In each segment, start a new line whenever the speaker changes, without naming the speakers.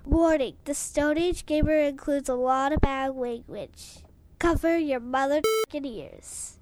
Warning, the Stone Age Gamer includes a lot of bad language. Cover your mother ears.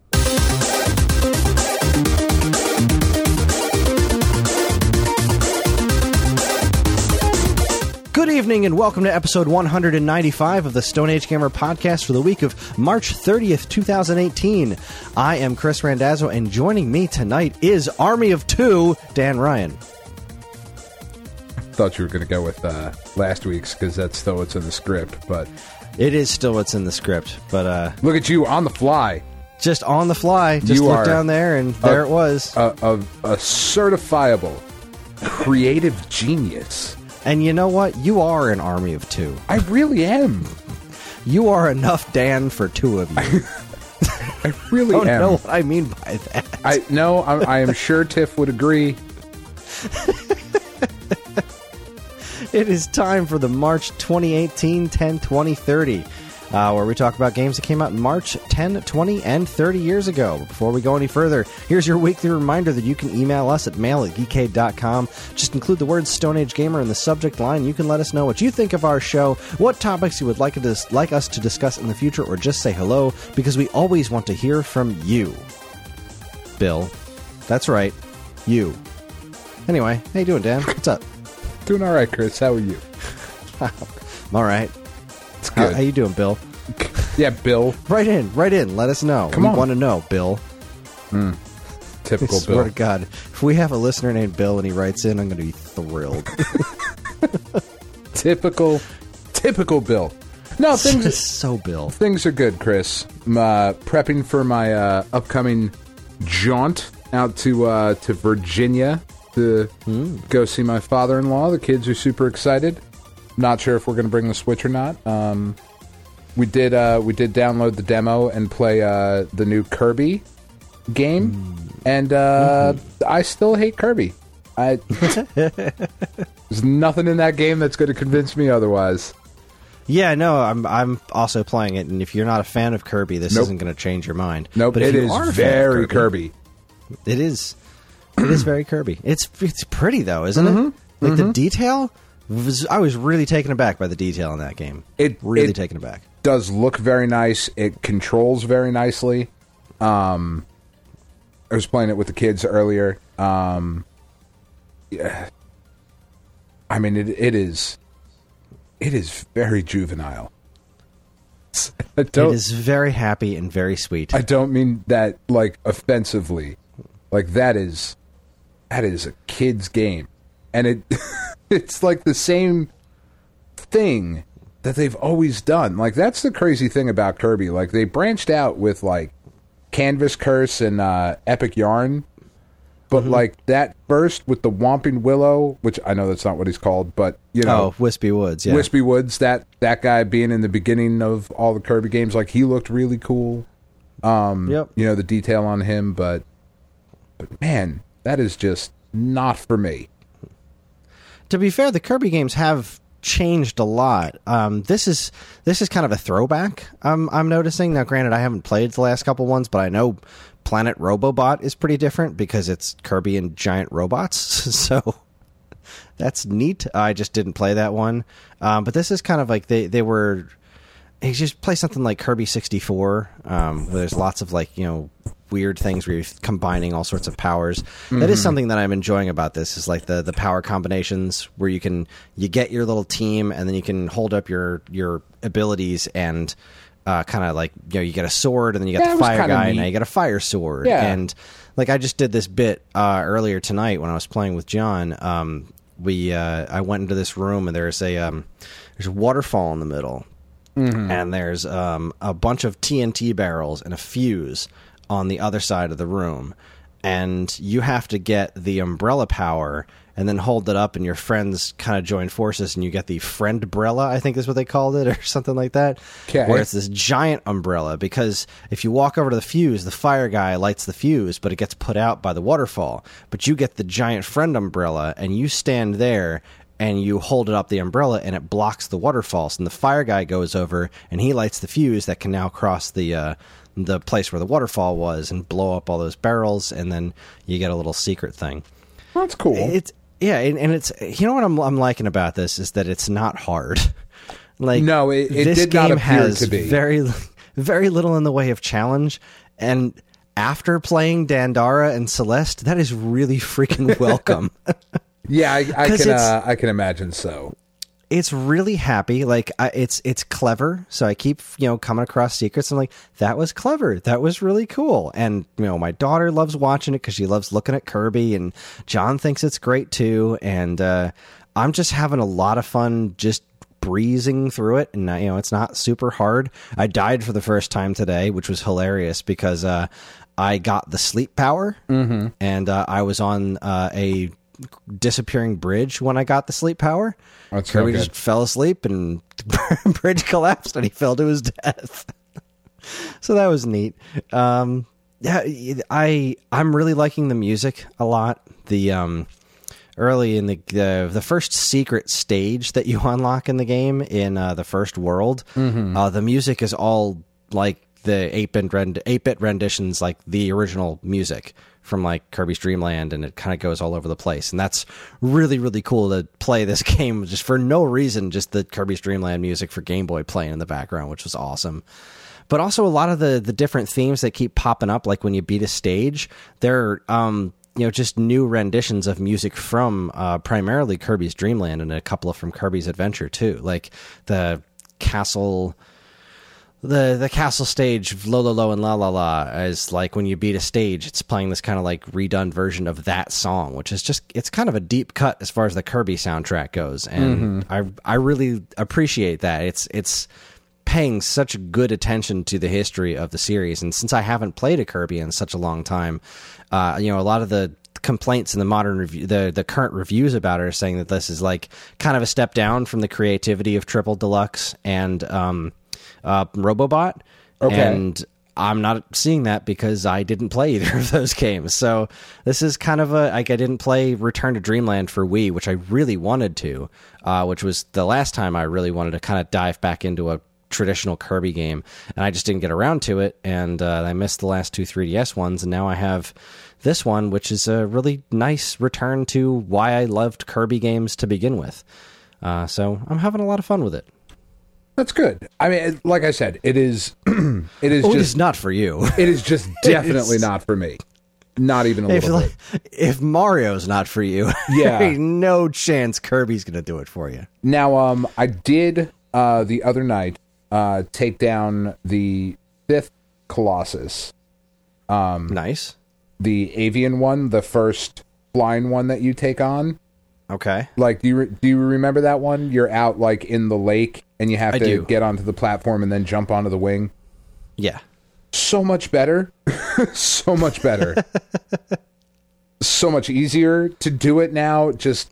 Good evening and welcome to episode 195 of the Stone Age Gamer podcast for the week of March 30th, 2018. I am Chris Randazzo, and joining me tonight is Army of Two, Dan Ryan.
Thought you were going to go with last week's because that's still what's in the script, but
it is still what's in the script, but
look at you on the fly.
Just on the fly. Just
you
look down there, and there it was.
A certifiable creative genius.
And you know what? You are an army of two.
I really am.
You are enough Dan for two of you.
I really am.
I don't know what I mean by that.
I am sure Tiff would agree.
It is time for the March 2018 10, 20, 30, where we talk about games that came out in March 10, 20, and 30 years ago. But before we go any further, here's your weekly reminder that you can email us at mail@geekade.com. Just include the words Stone Age Gamer in the subject line. You can let us know what you think of our show, what topics you would like us to discuss in the future, or just say hello, because we always want to hear from you. Bill. That's right. You. Anyway, how you doing, Dan? What's up?
Doing all right, Chris. How are you?
I'm all right.
It's good.
How you doing, Bill?
Yeah, Bill.
Write in. Let us know.
Come on.
We want to know, Bill.
Typical
I swear
Bill.
to God, if we have a listener named Bill and he writes in, I'm going to be thrilled.
Typical Bill. No, things
so Bill.
Things are good, Chris. I'm prepping for my upcoming jaunt out to Virginia to go see my father-in-law. The kids are super excited. Not sure if we're going to bring the Switch or not. We did download the demo and play the new Kirby game, and I still hate Kirby. There's nothing in that game that's going to convince me otherwise.
Yeah, no, I'm also playing it, and if you're not a fan of Kirby, this
Nope.
isn't going to change your mind.
Nope,
but if
it
you
is
are a fan of
very Kirby.
It is. It is very Kirby. It's pretty though, isn't it? Like the detail. I was really taken aback by the detail in that game.
It
Taken aback.
Does look very nice. It controls very nicely. I was playing it with the kids earlier. Yeah. I mean, it is very juvenile.
It is very happy and very sweet.
I don't mean that like offensively. Like that is a kid's game, and it's like the same thing that they've always done. Like that's the crazy thing about Kirby. Like they branched out with like Canvas Curse and Epic Yarn, but like that first with the Whomping Willow, which I know that's not what he's called, but you know,
Wispy Woods. Yeah,
Wispy Woods. That guy being in the beginning of all the Kirby games, like he looked really cool.
Yep.
You know the detail on him, but man, that is just not for me.
To be fair, the Kirby games have changed a lot. This is kind of a throwback. I'm noticing now. Granted, I haven't played the last couple ones, but I know Planet Robobot is pretty different because it's Kirby and giant robots. So that's neat. I just didn't play that one, but this is kind of like they were. You just play something like Kirby 64, where there's lots of like weird things where you're combining all sorts of powers. That is something that I'm enjoying about this is like the power combinations where you get your little team and then you can hold up your abilities and kind of like you get a sword and then you got the fire guy and now you got a fire sword.
Yeah.
And like I just did this bit earlier tonight when I was playing with John. I went into this room and there's a waterfall in the middle. And there's a bunch of TNT barrels and a fuse on the other side of the room. And you have to get the umbrella power and then hold it up and your friends kind of join forces and you get the friend-brella, I think is what they called it, or something like that.
Okay.
Where it's this giant umbrella because if you walk over to the fuse, the fire guy lights the fuse, but it gets put out by the waterfall. But you get the giant friend umbrella and you stand there and you hold it up the umbrella and it blocks the waterfalls. And the fire guy goes over and he lights the fuse that can now cross the place where the waterfall was and blow up all those barrels, and then you get a little secret thing.
That's cool.
Yeah, and it's, you know what I'm liking about this is that it's not hard. Like,
No, it
this
did
game
not appear
has
to be.
very little in the way of challenge, and after playing Dandara and Celeste, that is really freaking welcome.
Yeah, I
'Cause
I can imagine so.
It's really happy. Like, it's clever. So I keep, coming across secrets. I'm like, that was clever. That was really cool. And, my daughter loves watching it because she loves looking at Kirby, and John thinks it's great too. And I'm just having a lot of fun just breezing through it. And, it's not super hard. I died for the first time today, which was hilarious because I got the sleep power, and I was on a disappearing bridge when I got the sleep power.
That's
Kirby
no good.
just fell asleep and the bridge collapsed and he fell to his death. So that was neat. Yeah, I'm really liking the music a lot. The early in the first secret stage that you unlock in the game in the first world, the music is all like the 8-bit renditions, like the original music from like Kirby's Dream Land, and it kind of goes all over the place. And that's really, really cool to play this game just for no reason, just the Kirby's Dream Land music for Game Boy playing in the background, which was awesome. But also a lot of the different themes that keep popping up, like when you beat a stage, they're just new renditions of music from primarily Kirby's Dream Land and a couple of from Kirby's Adventure too, like the castle. The castle stage, Lo Lo Lo and La La La, is like when you beat a stage, it's playing this kind of like redone version of that song, which is just, it's kind of a deep cut as far as the Kirby soundtrack goes. And I really appreciate that. It's paying such good attention to the history of the series. And since I haven't played a Kirby in such a long time, a lot of the complaints in the modern review, the current reviews about it are saying that this is like kind of a step down from the creativity of Triple Deluxe and, Robobot, and I'm not seeing that because I didn't play either of those games. So this is kind of I didn't play Return to Dreamland for Wii, which I really wanted to, which was the last time I really wanted to kind of dive back into a traditional Kirby game, and I just didn't get around to it, and I missed the last 2 3DS ones, and now I have this one, which is a really nice return to why I loved Kirby games to begin with. So I'm having a lot of fun with it.
That's good. I mean, like I said, it is. It is
It
just
is not for you.
It is just definitely not for me. Not even a little bit.
If Mario's not for you,
Yeah.
there ain't no chance Kirby's going to do it for you.
Now, I did the other night take down the 5th Colossus,
Nice.
the avian one, the first flying one that you take on.
Okay.
Like, do you remember that one? You're out like in the lake, and you have
I
to
do.
get onto the platform and then jump onto the wing.
Yeah.
So much better. So much better. So much easier to do it now. Just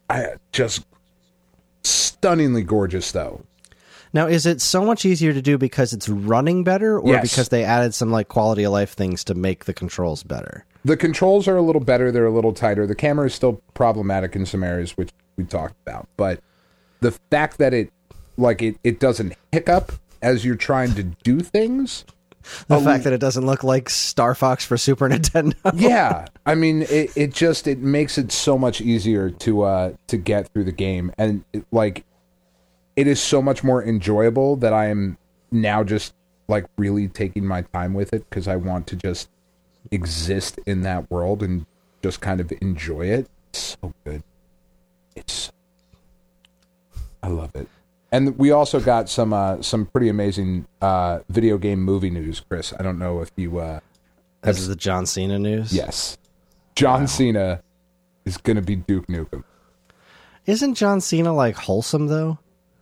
stunningly gorgeous, though.
Now, is it so much easier to do because it's running better, or
Yes.
because they added some like quality of life things to make the controls better?
The controls are a little better. They're a little tighter. The camera is still problematic in some areas, which we talked about. But the fact that it doesn't hiccup as you're trying to do things.
The fact that it doesn't look like Star Fox for Super Nintendo.
Yeah, I mean, it makes it so much easier to get through the game, and it is so much more enjoyable that I am now just like really taking my time with it because I want to just exist in that world and just kind of enjoy it. It's so good. I love it. And we also got some pretty amazing video game movie news, Chris. I don't know if you
This is the John Cena news?
yes. John Cena is going to be Duke Nukem.
Isn't John Cena like wholesome, though?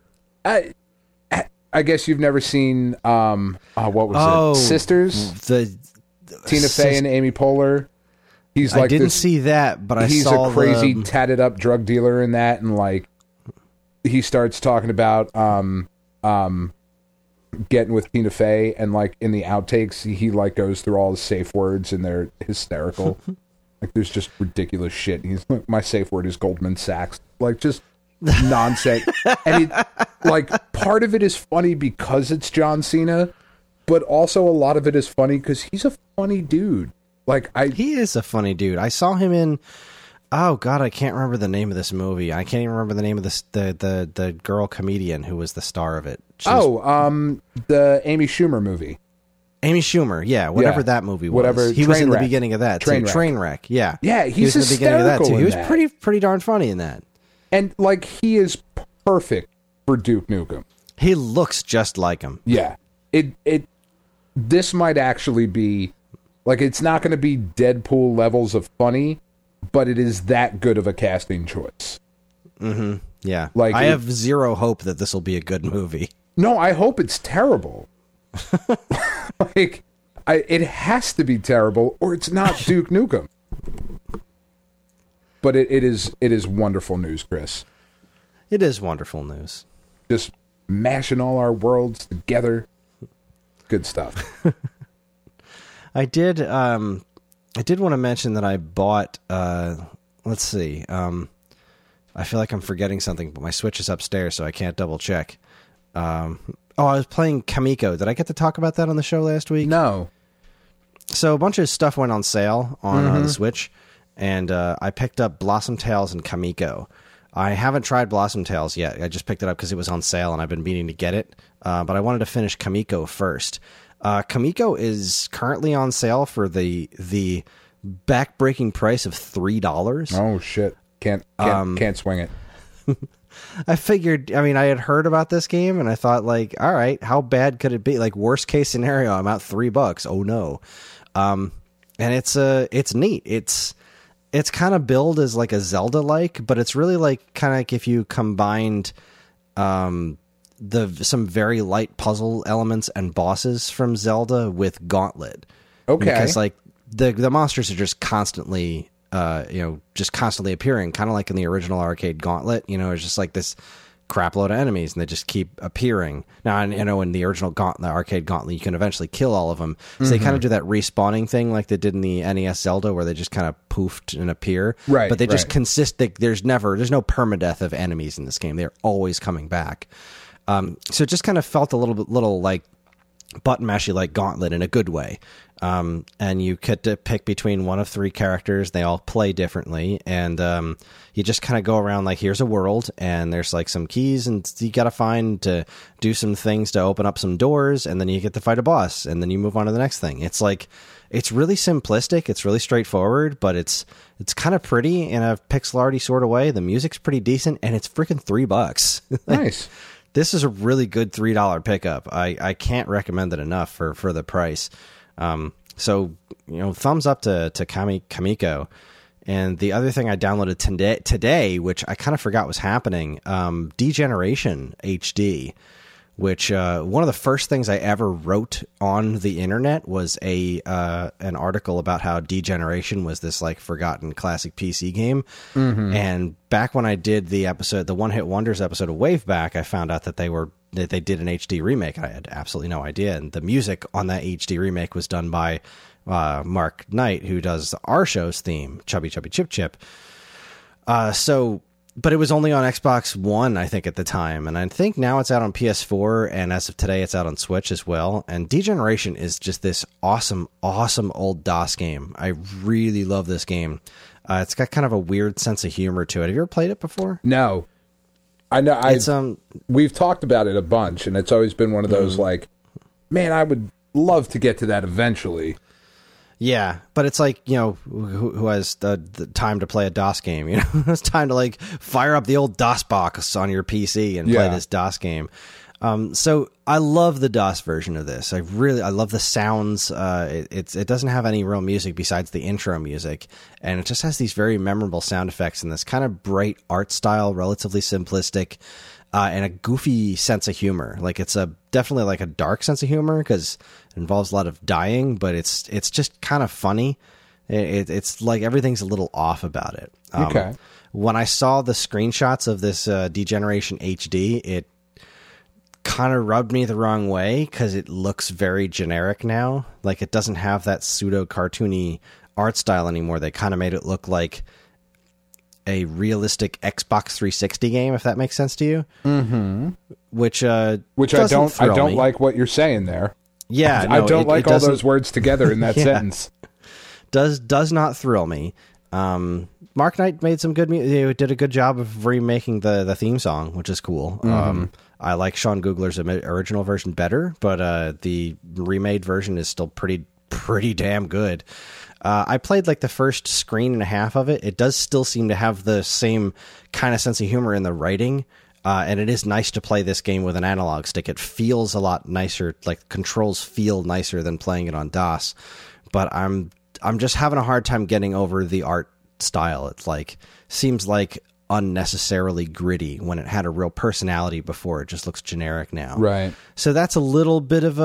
I guess you've never seen what was it? Sisters?
The
Tina Fey and Amy Poehler. He's like
I didn't
this,
see that, but I
he's
saw
a crazy
the...
tatted up drug dealer in that, and like he starts talking about getting with Tina Fey, and like in the outtakes he like goes through all his safe words and they're hysterical. Like there's just ridiculous shit. He's like, my safe word is Goldman Sachs. Like just nonsense. And like part of it is funny because it's John Cena, but also a lot of it is funny because he's a funny dude. Like
He is a funny dude. I saw him in Oh God, I can't remember the name of this movie. I can't even remember the name of the girl comedian who was the star of it.
The Amy Schumer movie.
Amy Schumer, whatever that movie was.
Whatever,
he was in the beginning of that too. Trainwreck, yeah.
Yeah,
he was in the beginning of that too. He was pretty darn funny in that.
And like he is perfect for Duke Nukem.
He looks just like him.
Yeah. This might actually be like, it's not going to be Deadpool levels of funny, but it is that good of a casting choice.
Mm-hmm. Yeah.
Like
I have zero hope that this will be a good movie.
No, I hope it's terrible. It has to be terrible, or it's not Duke Nukem. But it is wonderful news, Chris.
It is wonderful news.
Just mashing all our worlds together. Good stuff.
I did want to mention that I bought. Let's see. I feel like I'm forgetting something, but my Switch is upstairs, so I can't double check. I was playing Kamiko. Did I get to talk about that on the show last week?
No.
So a bunch of stuff went on sale on the Switch, and I picked up Blossom Tales and Kamiko. I haven't tried Blossom Tales yet. I just picked it up because it was on sale, and I've been meaning to get it. But I wanted to finish Kamiko first. Kamiko is currently on sale for the back-breaking price of $3.
Oh shit! Can't swing it.
I figured, I had heard about this game and I thought, like, all right, how bad could it be? Like, worst case scenario, I'm out $3. Oh no. And it's neat. It's kind of billed as like a Zelda-like, but it's really like kind of like if you combined, some very light puzzle elements and bosses from Zelda with Gauntlet.
Okay.
Because like the monsters are just constantly appearing, kind of like in the original arcade Gauntlet. It's just like this crap load of enemies, and they just keep appearing. Now, in the original arcade Gauntlet, you can eventually kill all of them. So they kind of do that respawning thing like they did in the NES Zelda, where they just kind of poofed and appear.
Right.
But they just there's no permadeath of enemies in this game. They're always coming back. So it just kind of felt a little like button mashy, like Gauntlet in a good way. And you get to pick between one of three characters. They all play differently, and you just kind of go around like, here's a world, and there's like some keys, and you got to find to do some things to open up some doors, and then you get to fight a boss, and then you move on to the next thing. It's like, it's really simplistic, it's really straightforward, but it's kind of pretty in a pixel arty sort of way. The music's pretty decent, and it's freaking $3.
Nice.
This is a really good $3 pickup. I can't recommend it enough for the price. So, thumbs up to Kamiko. And the other thing I downloaded today, which I kind of forgot was happening, Degeneration HD, which one of the first things I ever wrote on the internet was an article about how Degeneration was this like forgotten classic PC game. Mm-hmm. And back when I did the One Hit Wonders episode of Waveback, I found out that they did an HD remake. I had absolutely no idea. And the music on that HD remake was done by Mark Knight, who does our show's theme, Chubby Chubby Chip Chip. But it was only on Xbox One, I think, at the time. And I think now it's out on PS4, and as of today, it's out on Switch as well. And Degeneration is just this awesome, awesome old DOS game. I really love this game. It's got kind of a weird sense of humor to it. Have you ever played it before?
No. I know. We've talked about it a bunch, and it's always been one of those like, man, I would love to get to that eventually.
Yeah, but it's like, who has the time to play a DOS game? It's time to like fire up the old DOS box on your PC and play this DOS game. So I love the DOS version of this. I love the sounds. It doesn't have any real music besides the intro music, and it just has these very memorable sound effects and this kind of bright art style, relatively simplistic, and a goofy sense of humor. Like it's definitely like a dark sense of humor because it involves a lot of dying, but it's just kind of funny. It's like everything's a little off about it.
Okay.
When I saw the screenshots of this Degeneration HD, it kind of rubbed me the wrong way because it looks very generic now. Like it doesn't have that pseudo cartoony art style anymore. They kind of made it look like a realistic Xbox 360 game, if that makes sense to you. Mm-hmm. Which I
don't like what you're saying there.
Yeah,
I don't like all those words together in that sentence.
Does not thrill me. Mark Knight made some good music. He did a good job of remaking the theme song, which is cool. I like Sean Googler's original version better, but the remade version is still pretty damn good. I played like the first screen and a half of it. It does still seem to have the same kind of sense of humor in the writing. And it is nice to play this game with an analog stick. It feels a lot nicer, like controls feel nicer than playing it on DOS. But I'm just having a hard time getting over the art style. It's like seems like unnecessarily gritty when it had a real personality before. It just looks generic now.
Right.
So that's a little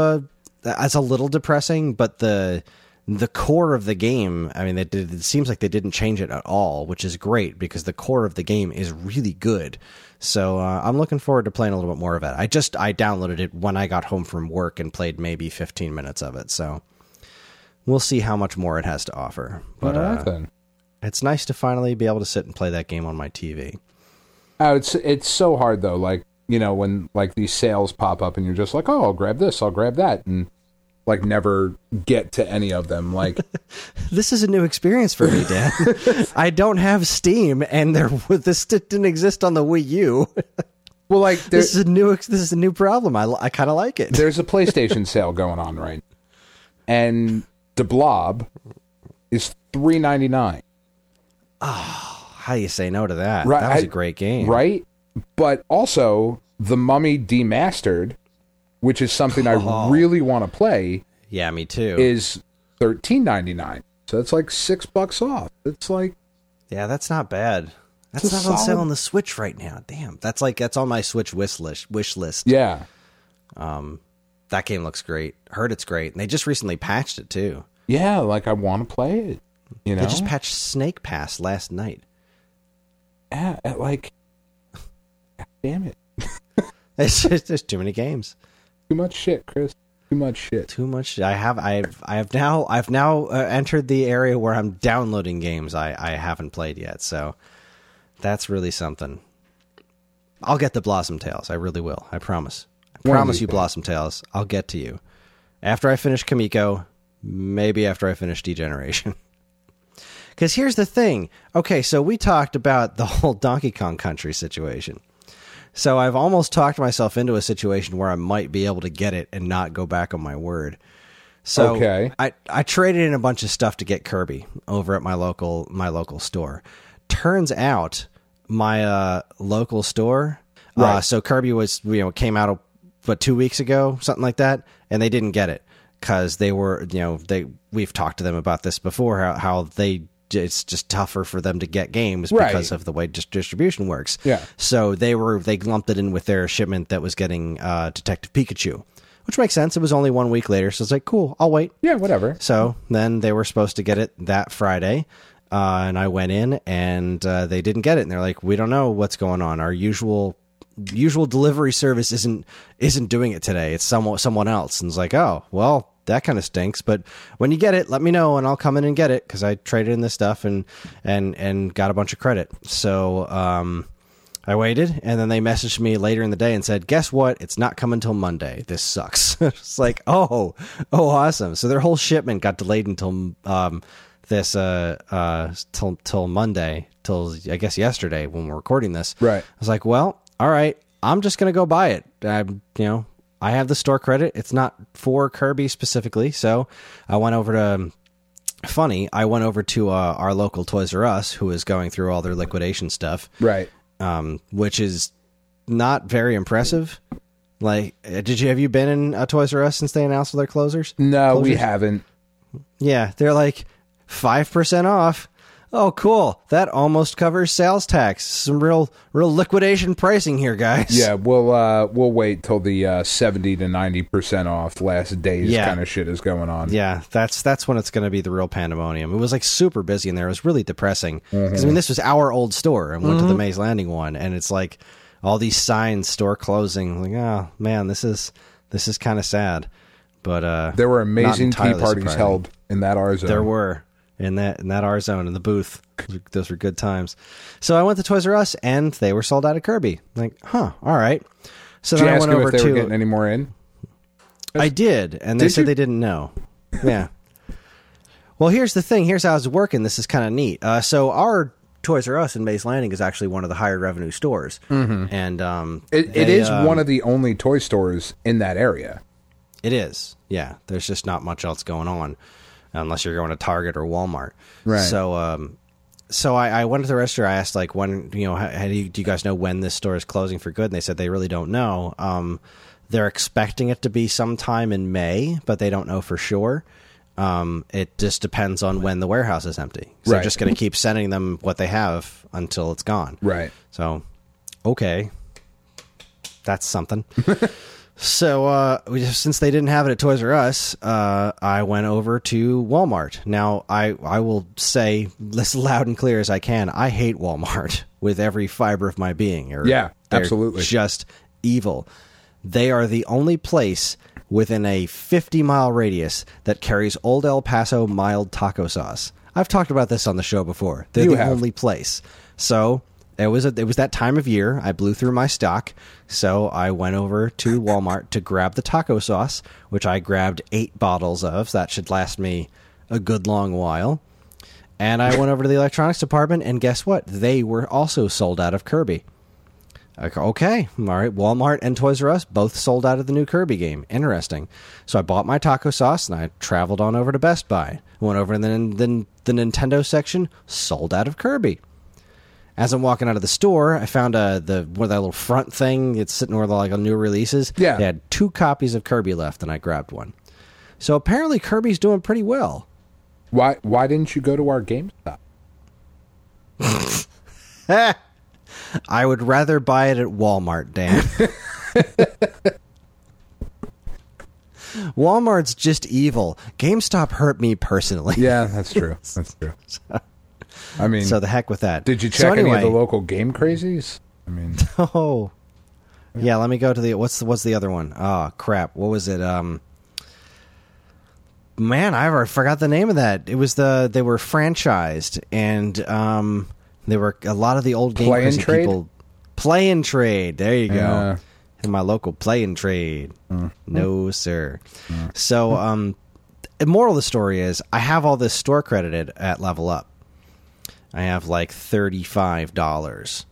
depressing, but the core of the game, I mean, it seems like they didn't change it at all, which is great because the core of the game is really good. So I'm looking forward to playing a little bit more of it. I downloaded it when I got home from work and played maybe 15 minutes of it. So we'll see how much more it has to offer. But it's nice to finally be able to sit and play that game on my TV.
Oh, it's so hard though. Like, you know, when like these sales pop up and you're just like, oh, I'll grab this, I'll grab that, and like never get to any of them. Like,
this is a new experience for me, Dan. I don't have Steam, and this didn't exist on the Wii U.
Well, like
this is a new problem. I kind of like it.
There's a PlayStation sale going on, right? And the Blob is $3.99.
Oh, how do you say no to that?
Right,
that was a great game,
right? But also, The Mummy Demastered, which is something I really want to play.
Yeah, me too.
Is $13.99. So it's like $6 off. It's like,
yeah, that's not bad. That's not on sale on the Switch right now. Damn, that's on my Switch wish list.
Yeah.
That game looks great. Heard it's great, and they just recently patched it too.
Yeah, like I want to play it. You know,
they just patched Snake Pass last night.
Yeah, like, God damn it!
It's just, there's too many games.
Too much shit, Chris. Too much shit.
Too much. I've now entered the area where I'm downloading games I haven't played yet. So that's really something. I'll get the Blossom Tales. I really will. I promise. I promise you, Blossom Tales. I'll get to you after I finish Kamiko. Maybe after I finish Degeneration. Because here's the thing. Okay, so we talked about the whole Donkey Kong Country situation. So I've almost talked myself into a situation where I might be able to get it and not go back on my word. So
okay.
I traded in a bunch of stuff to get Kirby over at my local store. Turns out my local store,
right.
So Kirby was came out 2 weeks ago, something like that, and they didn't get it because they were we've talked to them about this before how it's just tougher for them to get games because of the way distribution works.
Yeah.
So they lumped it in with their shipment that was getting Detective Pikachu, which makes sense. It was only 1 week later, so it's like, cool, I'll wait.
Yeah, whatever.
So then they were supposed to get it that Friday, and I went in and they didn't get it, and they're like, we don't know what's going on. Our usual delivery service isn't doing it today. It's someone else. And it's like, oh, well, that kind of stinks, but when you get it, let me know and I'll come in and get it because I traded in this stuff and got a bunch of credit. So I waited, and then they messaged me later in the day and said, guess what? It's not coming till Monday. This sucks. It's like, oh, awesome. So their whole shipment got delayed until till Monday, till I guess yesterday when we're recording this.
Right.
I was like, well, all right, I'm just going to go buy it. I have the store credit. It's not for Kirby specifically, so I went over to our local Toys R Us, who is going through all their liquidation stuff,
right?
Which is not very impressive. Like, have you been in a Toys R Us since they announced their closures?
No, we haven't.
Yeah, they're like 5% off. Oh, cool. That almost covers sales tax. Some real liquidation pricing here, guys.
Yeah, we'll wait till the 70 to 90% off last days kind of shit is going on.
Yeah, that's when it's going to be the real pandemonium. It was like super busy in there. It was really depressing. Because I mean, this was our old store, and went to the Maze Landing one, and it's like all these signs, store closing. Like, oh man, this is kind of sad. But
there were amazing tea parties held in that R zone.
There were. In that R zone in the booth. Those were good times. So I went to Toys R Us and they were sold out of Kirby. Like, all right. So
did
then
you
I went
ask them
over
if they were getting any more in?
I did, and they said they didn't know. Yeah. Well, here's the thing. Here's how it's working. This is kind of neat. So our Toys R Us in Mays Landing is actually one of the higher revenue stores. Mm-hmm. And
it is one of the only toy stores in that area.
It is. Yeah. There's just not much else going on unless you're going to Target or Walmart.
Right.
So I went to the register. I asked, like, when, do you guys know when this store is closing for good? And they said they really don't know. They're expecting it to be sometime in May, but they don't know for sure. It just depends on when the warehouse is empty. So they're just going to keep sending them what they have until it's gone.
Right.
So, okay. That's something. So, since they didn't have it at Toys R Us, I went over to Walmart. Now, I will say this loud and clear as I can. I hate Walmart with every fiber of my being.
Yeah,
they're
absolutely.
Just evil. They are the only place within a 50-mile radius that carries Old El Paso mild taco sauce. I've talked about this on the show before. They're the only place. So it was that time of year. I blew through my stock, so I went over to Walmart to grab the taco sauce, which I grabbed 8 bottles of. So that should last me a good long while. And I went over to the electronics department, and guess what? They were also sold out of Kirby. Okay, all right. Walmart and Toys R Us both sold out of the new Kirby game. Interesting. So I bought my taco sauce and I traveled on over to Best Buy. Went over and then the Nintendo section sold out of Kirby. As I'm walking out of the store, I found that little front thing. It's sitting where like new releases.
Yeah,
they had 2 copies of Kirby left, and I grabbed one. So apparently Kirby's doing pretty well.
Why didn't you go to our GameStop?
I would rather buy it at Walmart, Dan. Walmart's just evil. GameStop hurt me personally.
Yeah, that's true. That's true. I mean,
so the heck with that.
Did you check any of the local game crazies? I mean,
oh, yeah. Let me go to the what's the other one? Oh crap! What was it? Man, I forgot the name of that. It was they were franchised, and there were a lot of the old game crazy people. Play and Trade. There you go. In my local Play and Trade. No, sir. So, the moral of the story is I have all this store credited at Level Up. I have like $35.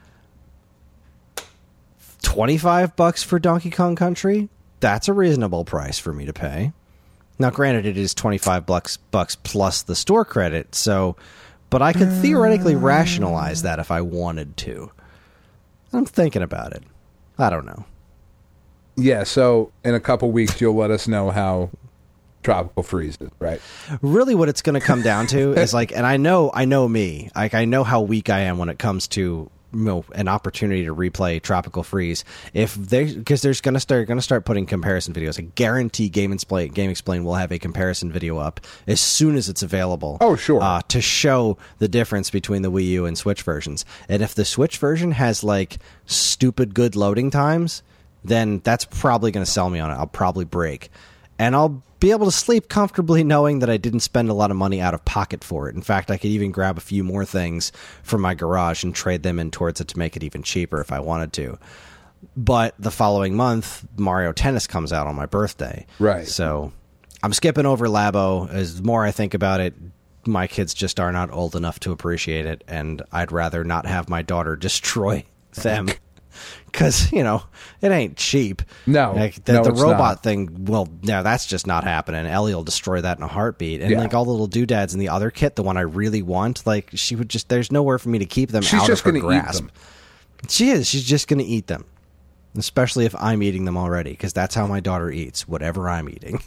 $25 for Donkey Kong Country? That's a reasonable price for me to pay. Now, granted, it is $25 plus the store credit, but I could theoretically rationalize that if I wanted to. I'm thinking about it. I don't know.
Yeah, so in a couple weeks, you'll let us know how Tropical Freeze is, right?
Really what it's going to come down to is like, and I know me, like I know how weak I am when it comes to an opportunity to replay Tropical Freeze. Because they're going to start putting comparison videos. I guarantee Game Explain will have a comparison video up as soon as it's available.
Oh, sure.
To show the difference between the Wii U and Switch versions. And if the Switch version has like stupid good loading times, then that's probably going to sell me on it. I'll probably break. And I'll be able to sleep comfortably knowing that I didn't spend a lot of money out of pocket for it. In fact, I could even grab a few more things from my garage and trade them in towards it to make it even cheaper if I wanted to. But the following month, Mario Tennis comes out on my birthday.
Right.
So I'm skipping over Labo. As the more I think about it, my kids just are not old enough to appreciate it, and I'd rather not have my daughter destroy them. Because, it ain't cheap.
No.
Like the robot thing, well, no, that's just not happening. Ellie will destroy that in a heartbeat. And like all the little doodads in the other kit, the one I really want, like she would there's nowhere for me to keep them out of her grasp. She is. She's just going to eat them. Especially if I'm eating them already, because that's how my daughter eats, whatever I'm eating.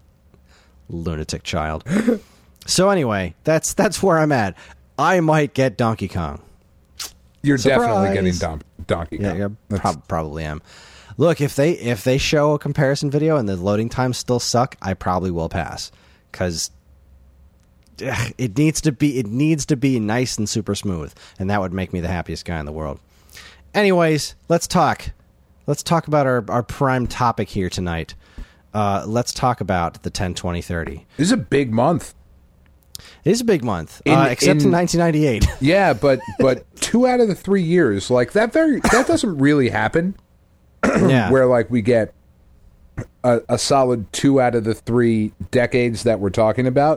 Lunatic child. So anyway, that's where I'm at. I might get Donkey Kong.
You're
Surprise.
definitely getting Donkey Kong.
Yeah, probably am. Look, if they show a comparison video and the loading times still suck, I probably will pass because it needs to be nice and super smooth, and that would make me the happiest guy in the world. Anyways, let's talk about our prime topic here tonight. Let's talk about the 10/20/30.
This is a big month.
It is a big month, except in 1998.
Yeah, but 2 out of the 3 years, like that doesn't really happen.
Yeah.
Where like we get a solid 2 out of the 3 decades that we're talking about.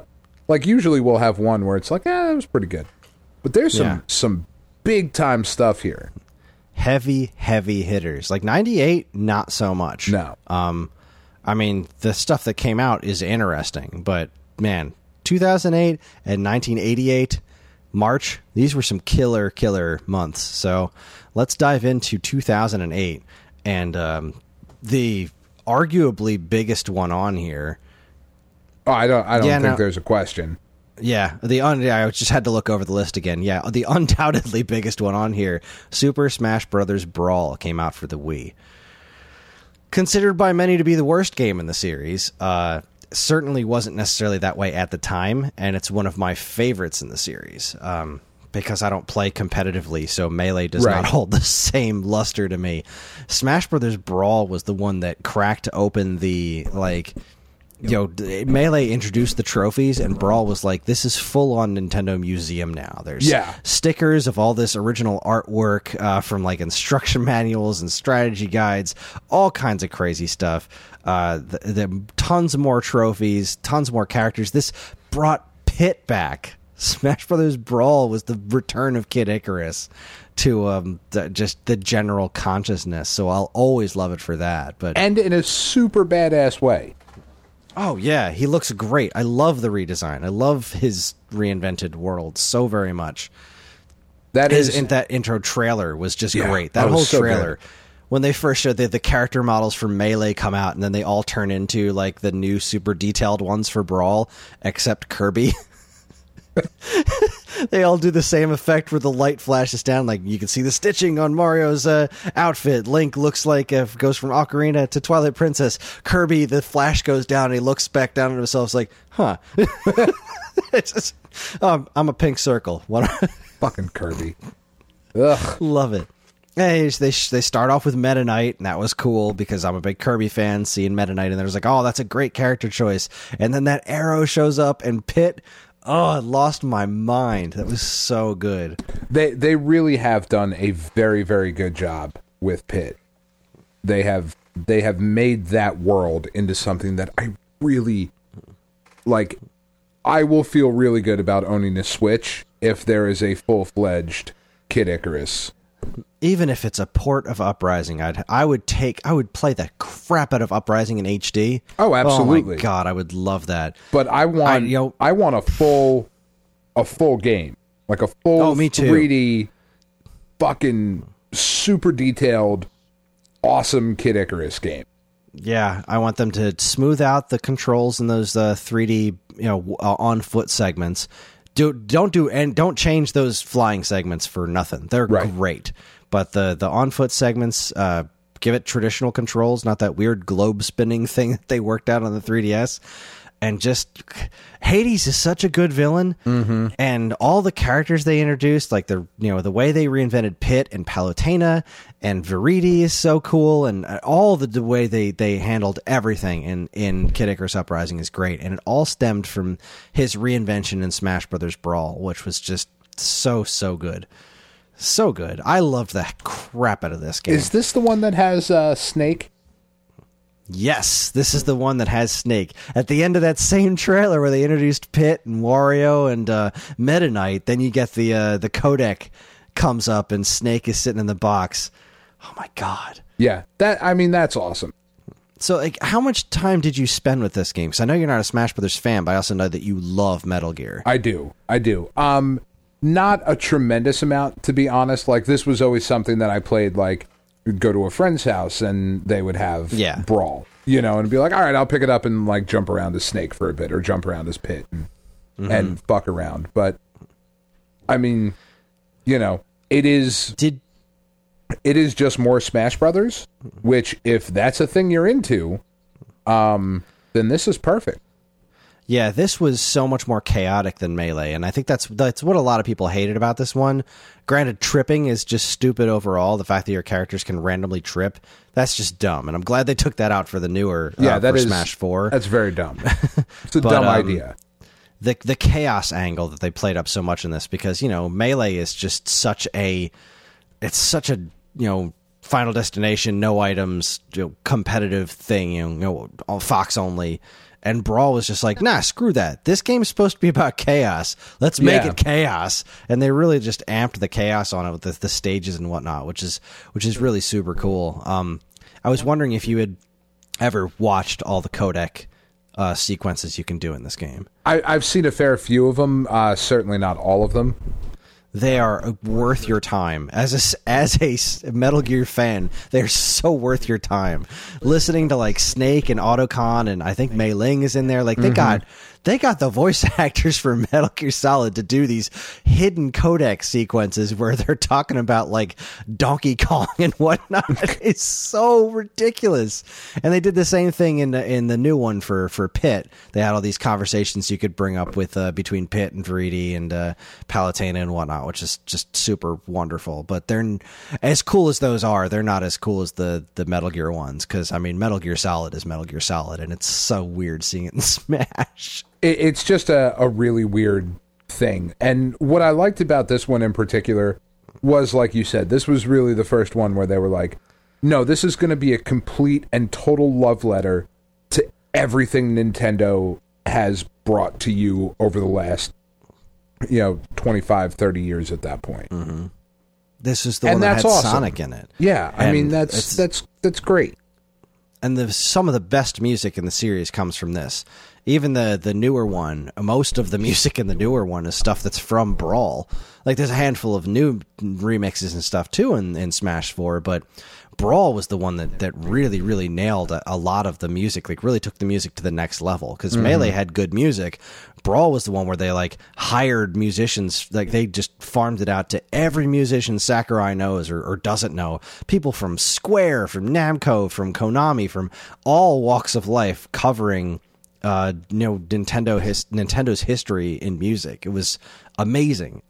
Like, usually we'll have one where it's like, it was pretty good. But there's some big-time stuff here.
Heavy hitters. Like 98, not so much.
No.
I mean, the stuff that came out is interesting, but, man, 2008 and 1988, March, these were some killer months. So let's dive into 2008. And the arguably biggest one on here.
Oh, I don't think there's a question.
Yeah, I just had to look over the list again. Yeah, the undoubtedly biggest one on here, Super Smash Bros. Brawl, came out for the Wii. Considered by many to be the worst game in the series, certainly wasn't necessarily that way at the time, and it's one of my favorites in the series. Because I don't play competitively, so Melee does not hold the same luster to me. Smash Bros. Brawl was the one that cracked open the, like... Melee introduced the trophies, and Brawl was like, this is full-on Nintendo Museum now. There's stickers of all this original artwork from, like, instruction manuals and strategy guides, all kinds of crazy stuff. The tons more trophies, tons more characters. This brought Pit back. Smash Brothers Brawl was the return of Kid Icarus to just the general consciousness, so I'll always love it for that. And
in a super badass way.
Oh, yeah, he looks great. I love the redesign. I love his reinvented world so very much. That intro trailer was just great. That whole trailer, when they first showed the character models for Melee come out, and then they all turn into like the new super detailed ones for Brawl, except Kirby. They all do the same effect where the light flashes down. Like, you can see the stitching on Mario's outfit. Link looks like goes from Ocarina to Twilight Princess. Kirby, the flash goes down and he looks back down at himself. It's like, huh. It's just, I'm a pink circle.
Fucking Kirby. Ugh.
Love it. Hey, they start off with Meta Knight, and that was cool because I'm a big Kirby fan. Seeing Meta Knight, and there's like, oh, that's a great character choice. And then that arrow shows up, and Pit... Oh, I lost my mind. That was so good.
They really have done a very, very good job with Pit. They have made that world into something that I really like. I will feel really good about owning a Switch if there is a full-fledged Kid Icarus.
Even if it's a port of Uprising, I would play the crap out of Uprising in HD.
Oh, absolutely!
Oh my god, I would love that.
But I want a full game, like a full 3D, fucking super detailed, awesome Kid Icarus game.
Yeah, I want them to smooth out the controls in those 3D, on foot segments. Don't change those flying segments for nothing. They're great, but the on foot segments, give it traditional controls, not that weird globe spinning thing that they worked out on the 3DS. And just Hades is such a good villain, and all the characters they introduced, like the way they reinvented Pit and Palutena and Viridi is so cool, and all the way they handled everything in Kid Icarus Uprising is great, and it all stemmed from his reinvention in Smash Brothers Brawl, which was just so good, so good. I loved the crap out of this game.
Is this the one that has Snake?
Yes, this is the one that has Snake. At the end of that same trailer where they introduced Pit and Wario and Meta Knight, then you get the codec comes up and Snake is sitting in the box. Oh my god.
Yeah, that's awesome.
So, like, how much time did you spend with this game? Because I know you're not a Smash Brothers fan, but I also know that you love Metal Gear.
I do. Not a tremendous amount, to be honest. Like, this was always something that I played, like, go to a friend's house and they would have Brawl, and be like, all right, I'll pick it up and like jump around as Snake for a bit or jump around as Pit and fuck around. But I mean, it is just more Smash Brothers, which if that's a thing you're into, then this is perfect.
Yeah, this was so much more chaotic than Melee, and I think that's what a lot of people hated about this one. Granted, tripping is just stupid overall. The fact that your characters can randomly trip, that's just dumb, and I'm glad they took that out for the newer for Smash 4.
That's very dumb. It's a dumb idea.
The chaos angle that they played up so much in this, because, Melee is just such a Final Destination, no items, competitive thing, Fox only. And Brawl was just like, nah, screw that. This game's supposed to be about chaos. Let's make it chaos. And they really just amped the chaos on it with the stages and whatnot, which is really super cool. I was wondering if you had ever watched all the codec sequences you can do in this game.
I've seen a fair few of them, certainly not all of them.
They are worth your time. As a Metal Gear fan, they're so worth your time. Listening to like Snake and Otacon, and I think Mei Ling is in there. Like they got the voice actors for Metal Gear Solid to do these hidden codec sequences where they're talking about like Donkey Kong and whatnot. It's so ridiculous. And they did the same thing in the new one for Pit. They had all these conversations you could bring up with between Pit and Viridi and Palutena and whatnot, which is just super wonderful. But they're as cool as those are. They're not as cool as the Metal Gear ones, because I mean Metal Gear Solid is Metal Gear Solid, and it's so weird seeing it in Smash.
It's just a really weird thing. And what I liked about this one in particular was, like you said, this was really the first one where they were like, no, this is going to be a complete and total love letter to everything Nintendo has brought to you over the last 25, 30 years at that point.
Mm-hmm. This is the one that had awesome. Sonic in it.
Yeah, I mean, that's great.
And some of the best music in the series comes from this. Even the newer one, most of the music in the newer one is stuff that's from Brawl. Like, there's a handful of new remixes and stuff, too, in Smash 4, but Brawl was the one that really, really nailed a lot of the music, like, really took the music to the next level, because Melee had good music. Brawl was the one where they, like, hired musicians, like, they just farmed it out to every musician Sakurai knows or doesn't know. People from Square, from Namco, from Konami, from all walks of life covering Nintendo's history in music. It was amazing.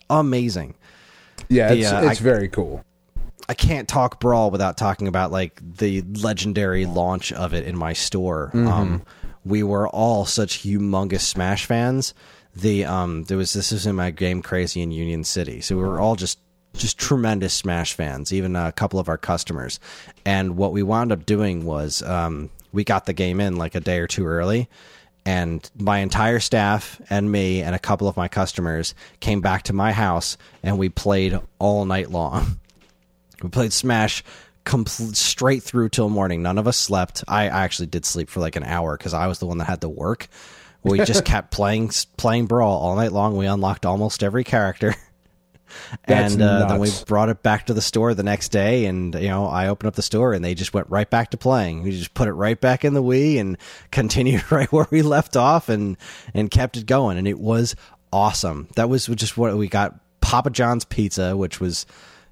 Yeah, it's very cool.
I can't talk Brawl without talking about like the legendary launch of it in my store. We were all such humongous Smash fans. This was in my Game Crazy in Union City, so we were all just tremendous Smash fans. Even a couple of our customers, and what we wound up doing was we got the game in like a day or two early. And my entire staff and me and a couple of my customers came back to my house, and we played all night long. We played Smash straight through till morning. None of us slept. I actually did sleep for like an hour because I was the one that had to work. We just kept playing Brawl all night long. We unlocked almost every character. And then we brought it back to the store the next day, and I opened up the store and they just went right back to playing. We just put it right back in the Wii and continued right where we left off and kept it going, and it was awesome. That was just what we got. Papa John's pizza, which was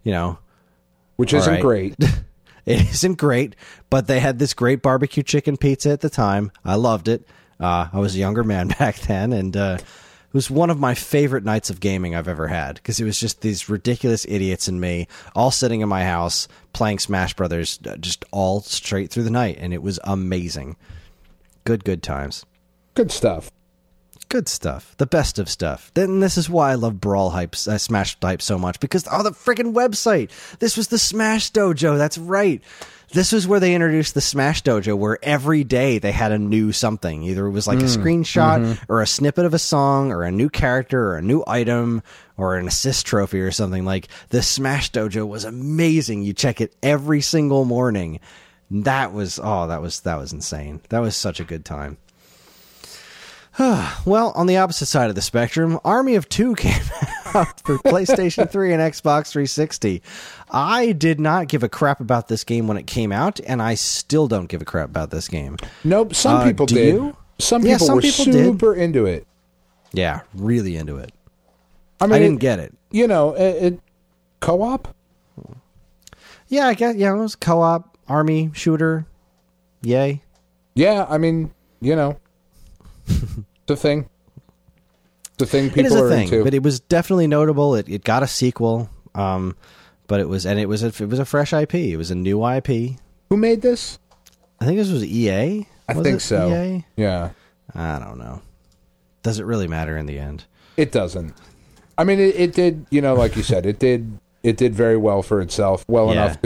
which isn't great.
It isn't great, but they had this great barbecue chicken pizza at the time. I loved it. I was a younger man back then, and it was one of my favorite nights of gaming I've ever had, because it was just these ridiculous idiots and me all sitting in my house playing Smash Brothers just all straight through the night, and it was amazing. Good times.
Good stuff.
Good stuff. The best of stuff. Then this is why I love Brawl hype, Smash hype so much, because the freaking website. This was the Smash Dojo. That's right. This was where they introduced the Smash Dojo, where every day they had a new something. Either it was like a screenshot or a snippet of a song or a new character or a new item or an assist trophy or something. Like, the Smash Dojo was amazing. You check it every single morning. That was insane. That was such a good time. Well, on the opposite side of the spectrum, Army of Two came out for PlayStation 3 and Xbox 360. I did not give a crap about this game when it came out, and I still don't give a crap about this game.
Nope, some people did.
You?
Some people were super into it.
Yeah, really into it.
I mean,
I didn't get it.
It co-op?
Yeah, I guess. Yeah, it was co-op, army, shooter. Yay.
Yeah, I mean, the thing. The thing people are into.
But it was definitely notable. It got a sequel. But it was a fresh IP. It was a new IP.
Who made this?
I think this was EA.
I think so.
EA?
Yeah.
I don't know. Does it really matter in the end?
It doesn't. I mean, it did. Like you said, it did very well for itself. Well enough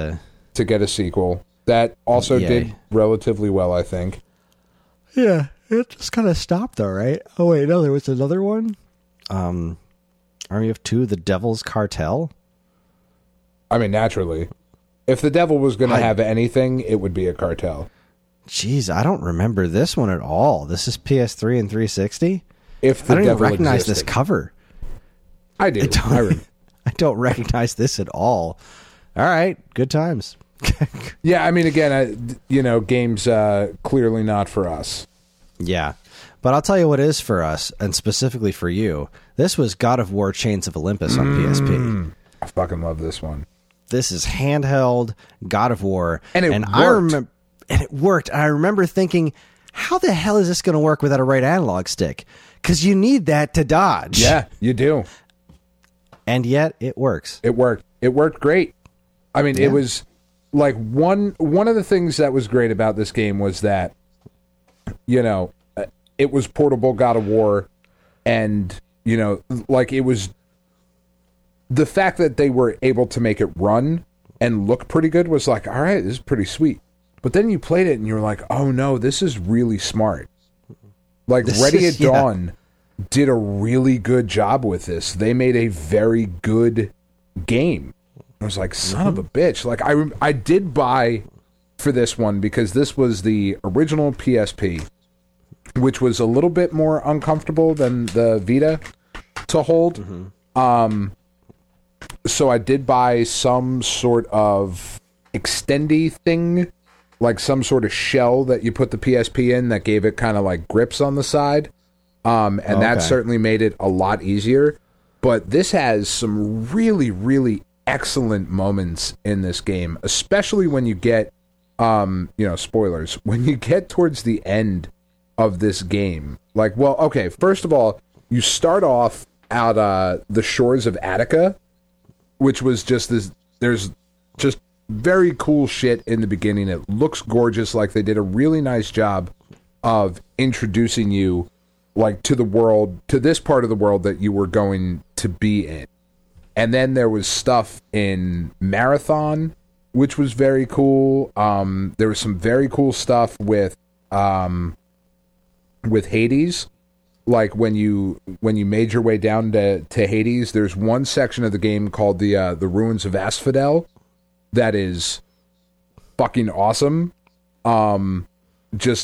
to get a sequel. That also did relatively well, I think.
Yeah. It just kind of stopped though, right? Oh wait, no, there was another one. Army of Two, The Devil's Cartel.
I mean, naturally, if the devil was going to have anything, it would be a cartel.
Jeez, I don't remember this one at all. This is PS3 and 360.
If the
I don't even
devil
recognize
existed.
this cover.
I do.
I don't recognize this at all. All right, good times.
Yeah, I mean, again, games clearly not for us.
Yeah, but I'll tell you what is for us, and specifically for you. This was God of War Chains of Olympus on PSP.
I fucking love this one.
This is handheld God of War.
And
it worked. And I remember thinking, how the hell is this going to work without a right analog stick? Because you need that to dodge.
Yeah, you do.
And yet, it works.
It worked. It worked great. I mean, It was like one of the things that was great about this game was that, it was portable God of War, and, it was the fact that they were able to make it run and look pretty good was like, all right, this is pretty sweet. But then you played it and you were like, oh no, this is really smart. Like Ready at Dawn did a really good job with this. They made a very good game. I was like, son of a bitch. Like I did buy for this one because this was the original PSP, which was a little bit more uncomfortable than the Vita to hold. So I did buy some sort of extendy thing, like some sort of shell that you put the PSP in that gave it kind of like grips on the side. That certainly made it a lot easier. But this has some really, really excellent moments in this game, especially when you get, spoilers, when you get towards the end of this game. Like, well, okay, first of all, you start off at the shores of Attica, which was just this, there's just very cool shit in the beginning. It looks gorgeous. Like they did a really nice job of introducing you like to the world, to this part of the world that you were going to be in. And then there was stuff in Marathon, which was very cool. There was some very cool stuff with Hades. Like when you made your way down to Hades, there's one section of the game called the Ruins of Asphodel that is fucking awesome. Just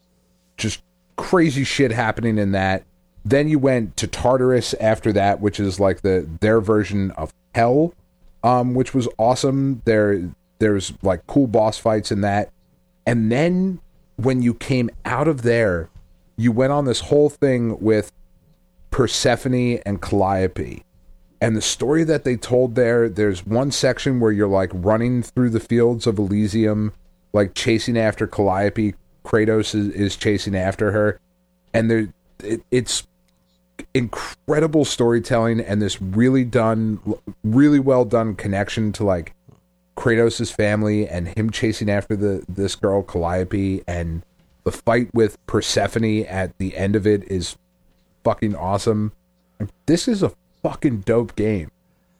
crazy shit happening in that. Then you went to Tartarus after that, which is like their version of hell, which was awesome. There's like cool boss fights in that. And then when you came out of there, you went on this whole thing with Persephone and Calliope. And the story that they told there's one section where you're like running through the fields of Elysium, like chasing after Calliope. Kratos is chasing after her. And it's incredible storytelling and this really well done connection to like Kratos' family and him chasing after this girl Calliope, and the fight with Persephone at the end of it is fucking awesome. This is a fucking dope game.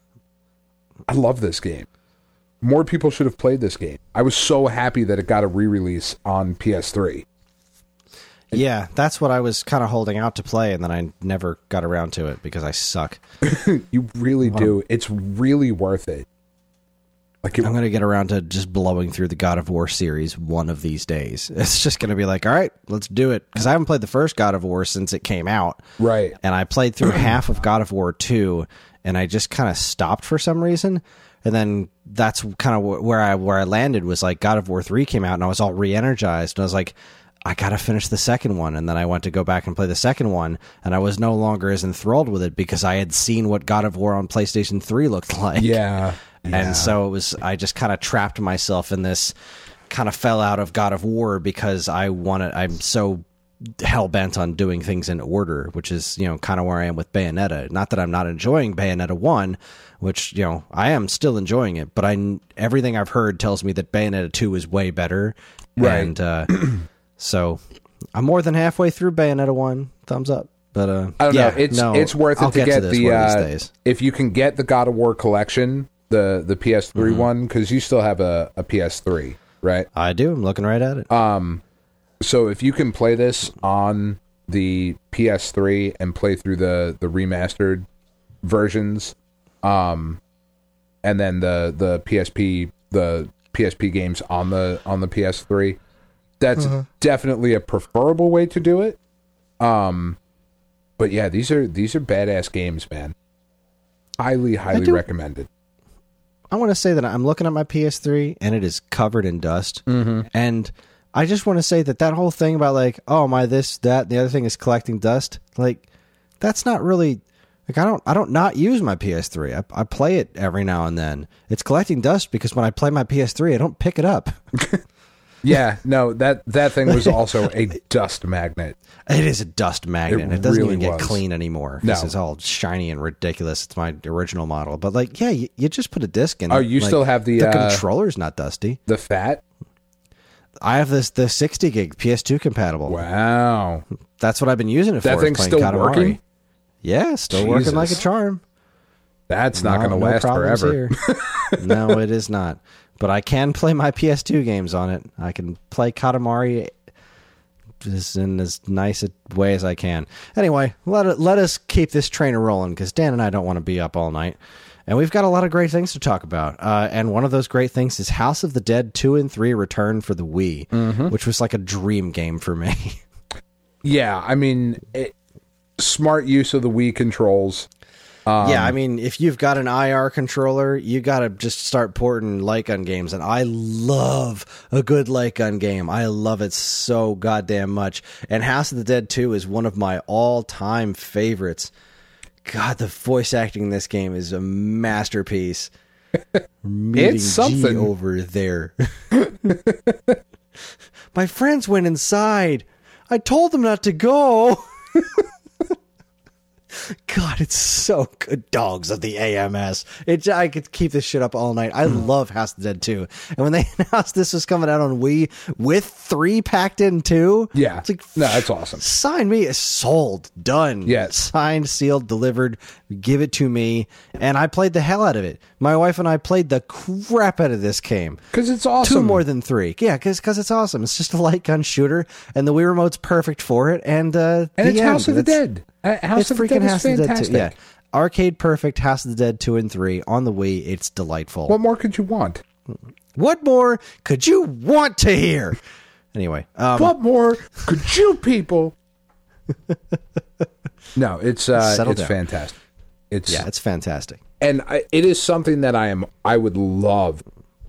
I love this game. More people should have played this game. I was so happy that it got a re-release on PS3.
Yeah, that's what I was kind of holding out to play, and then I never got around to it because I suck.
You really do. It's really worth it.
I'm going to get around to just blowing through the God of War series one of these days. It's just going to be like, all right, let's do it. Because I haven't played the first God of War since it came out.
Right.
And I played through half of God of War 2, and I just kind of stopped for some reason. And then that's kind of where I landed, was like God of War 3 came out, and I was all re-energized. And I was like, I got to finish the second one. And then I went to go back and play the second one, and I was no longer as enthralled with it because I had seen what God of War on PlayStation 3 looked like.
Yeah.
And so I just kind of trapped myself in this, kind of fell out of God of War because I'm so hell-bent on doing things in order, which is, kind of where I am with Bayonetta. Not that I'm not enjoying Bayonetta 1, which, I am still enjoying it, but everything I've heard tells me that Bayonetta 2 is way better.
Right.
And so I'm more than halfway through Bayonetta 1. Thumbs up. But
I don't know. It's worth it to get the if you can get the God of War collection, the PS3 one, because you still have a PS3, right?
I do. I'm looking right at it.
So if you can play this on the PS3 and play through the remastered versions, and then the PSP games on the PS3, that's definitely a preferable way to do it. But yeah, these are badass games, man. Highly recommended.
I want to say that I'm looking at my PS3 and it is covered in dust. And I just want to say that whole thing about like, oh, my this, that, the other thing is collecting dust. Like, that's not really like I don't not use my PS3. I play it every now and then. It's collecting dust because when I play my PS3, I don't pick it up.
Yeah, no, that thing was also a dust magnet.
It is a dust magnet. It doesn't
really
even get
was.
clean anymore.
No.
This is all shiny and ridiculous. It's my original model. But like, yeah, you just put a disc in it.
Oh, you
Like,
still have the
controller's not dusty.
the fat?
I have the 60 gig PS2 compatible.
Wow.
That's what I've been using it for.
That
is
thing's
playing
still
Katamari.
working?
Yeah, still working like a
Jesus.
charm.
That's not going to last
problems
forever.
here. No, it is not. But I can play my PS2 games on it. I can play Katamari just in as nice a way as I can. Anyway, let us keep this train rolling because Dan and I don't want to be up all night. And we've got a lot of great things to talk about. And one of those great things is House of the Dead 2 and 3 Return for the Wii, which was like a dream game for me.
Yeah, I mean, smart use of the Wii controls.
Yeah, I mean, if you've got an IR controller, you got to just start porting light gun games. And I love a good light gun game. I love it so goddamn much. And House of the Dead 2 is one of my all-time favorites. God, the voice acting in this game is a masterpiece. Meeting
It's something.
G over there. My friends went inside. I told them not to go. God, it's so good. Dogs of the AMS. I could keep this shit up all night. I love House of the Dead 2. And when they announced this was coming out on Wii with 3 packed in too,
Yeah.
it's like,
No, that's awesome.
sign me. Sold. Done.
Yes.
Signed, sealed, delivered. Give it to me. And I played the hell out of it. My wife and I played the crap out of this game.
Because it's awesome.
2 more than 3. Yeah, because it's awesome. It's just a light gun shooter, and the Wii Remote's perfect for it. And
it's House of the Dead. House of the Dead is
House of the Dead 2.
fantastic.
Yeah. Arcade perfect House of the Dead 2 and 3 on the Wii. It's delightful.
What more could you want?
What more could you want to hear? Anyway.
What more could you people? No, it's
Settle down.
fantastic.
It's fantastic.
And it is something that I would love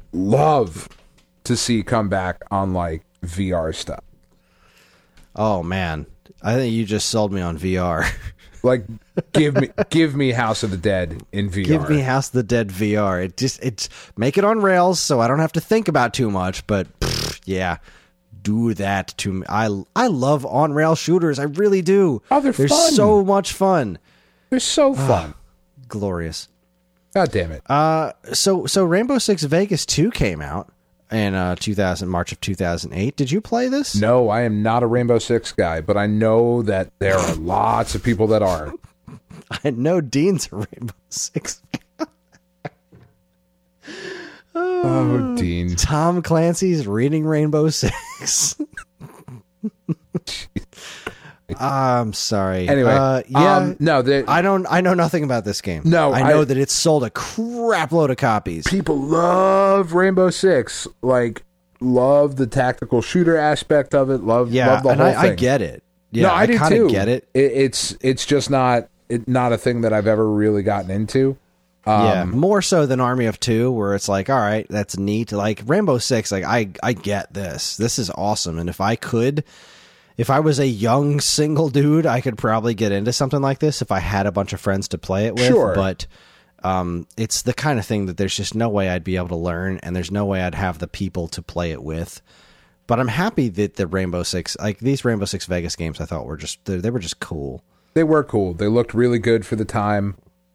to see come back on like VR stuff.
Oh, man. I think you just sold me on VR.
Like, give me House of the Dead in VR.
Give me House of the Dead VR. It's make it on rails so I don't have to think about too much, but yeah. Do that to me. I love on-rail shooters. I really do.
Oh, they're fun.
So much fun.
They're so fun.
Glorious.
God damn it.
So Rainbow Six Vegas 2 came out in March of 2008. Did you play this?
No, I am not a Rainbow Six guy, but I know that there are lots of people that are.
I know Dean's a Rainbow Six.
Oh, Dean.
Tom Clancy's reading Rainbow Six. I'm sorry.
Anyway,
no, I know nothing about this game.
No,
I know that it's sold a crap load of copies.
People love Rainbow Six. Like, love the tactical shooter aspect of it. Love the whole thing.
I get it. Yeah,
no, I do
kinda
too.
Get it.
It's just not a thing that I've ever really gotten into.
Yeah, more so than Army of Two, where it's like, all right, that's neat. Like Rainbow Six, like I get this. This is awesome. And if I was a young single dude, I could probably get into something like this if I had a bunch of friends to play it with.
Sure.
But it's the kind of thing that there's just no way I'd be able to learn, and there's no way I'd have the people to play it with. But I'm happy that the Rainbow Six, like these Rainbow Six Vegas games, I thought were just they were just cool.
They were cool. They looked really good for the time.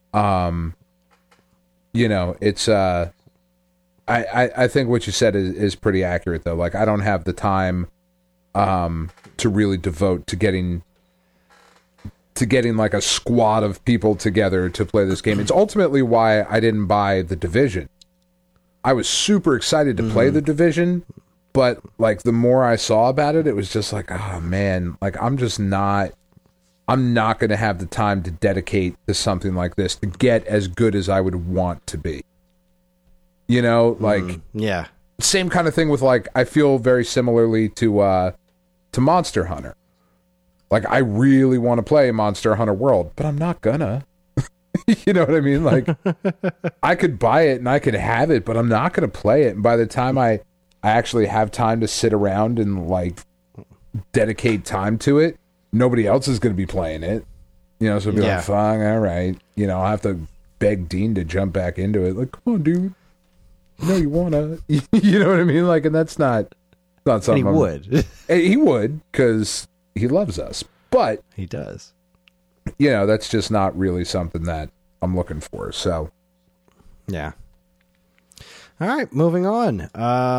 You know, it's I think what you said is pretty accurate though. Like I don't have the time to really devote to getting like a squad of people together to play this game. It's ultimately why I didn't buy The Division. I was super excited to play The Division, But like the more I saw about it, it was just like, oh man, like I'm not going to have the time to dedicate to something like this to get as good as I would want to be. You know, like
yeah.
Same kind of thing with like I feel very similarly to Monster Hunter. Like I really want to play Monster Hunter World, but I'm not gonna. You know what I mean? Like I could buy it and I could have it, but I'm not going to play it. And by the time I actually have time to sit around and like dedicate time to it, nobody else is going to be playing it. You know, so it'll be like, fine, all right. You know, I'll have to beg Dean to jump back into it. Like, come on, dude. You know you want to. You know what I mean? Like, and that's not something.
And he would.
He would, because he loves us. But
he does.
You know, that's just not really something that I'm looking for. So,
yeah. All right, moving on.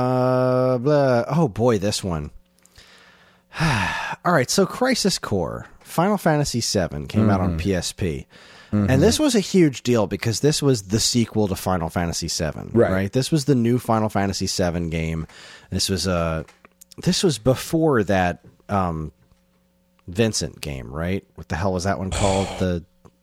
Oh boy, this one. All right, so Crisis Core, Final Fantasy VII came out on PSP. And this was a huge deal because this was the sequel to Final Fantasy VII, right? This was the new Final Fantasy VII game. This was before that Vincent game, right? What the hell was that one called?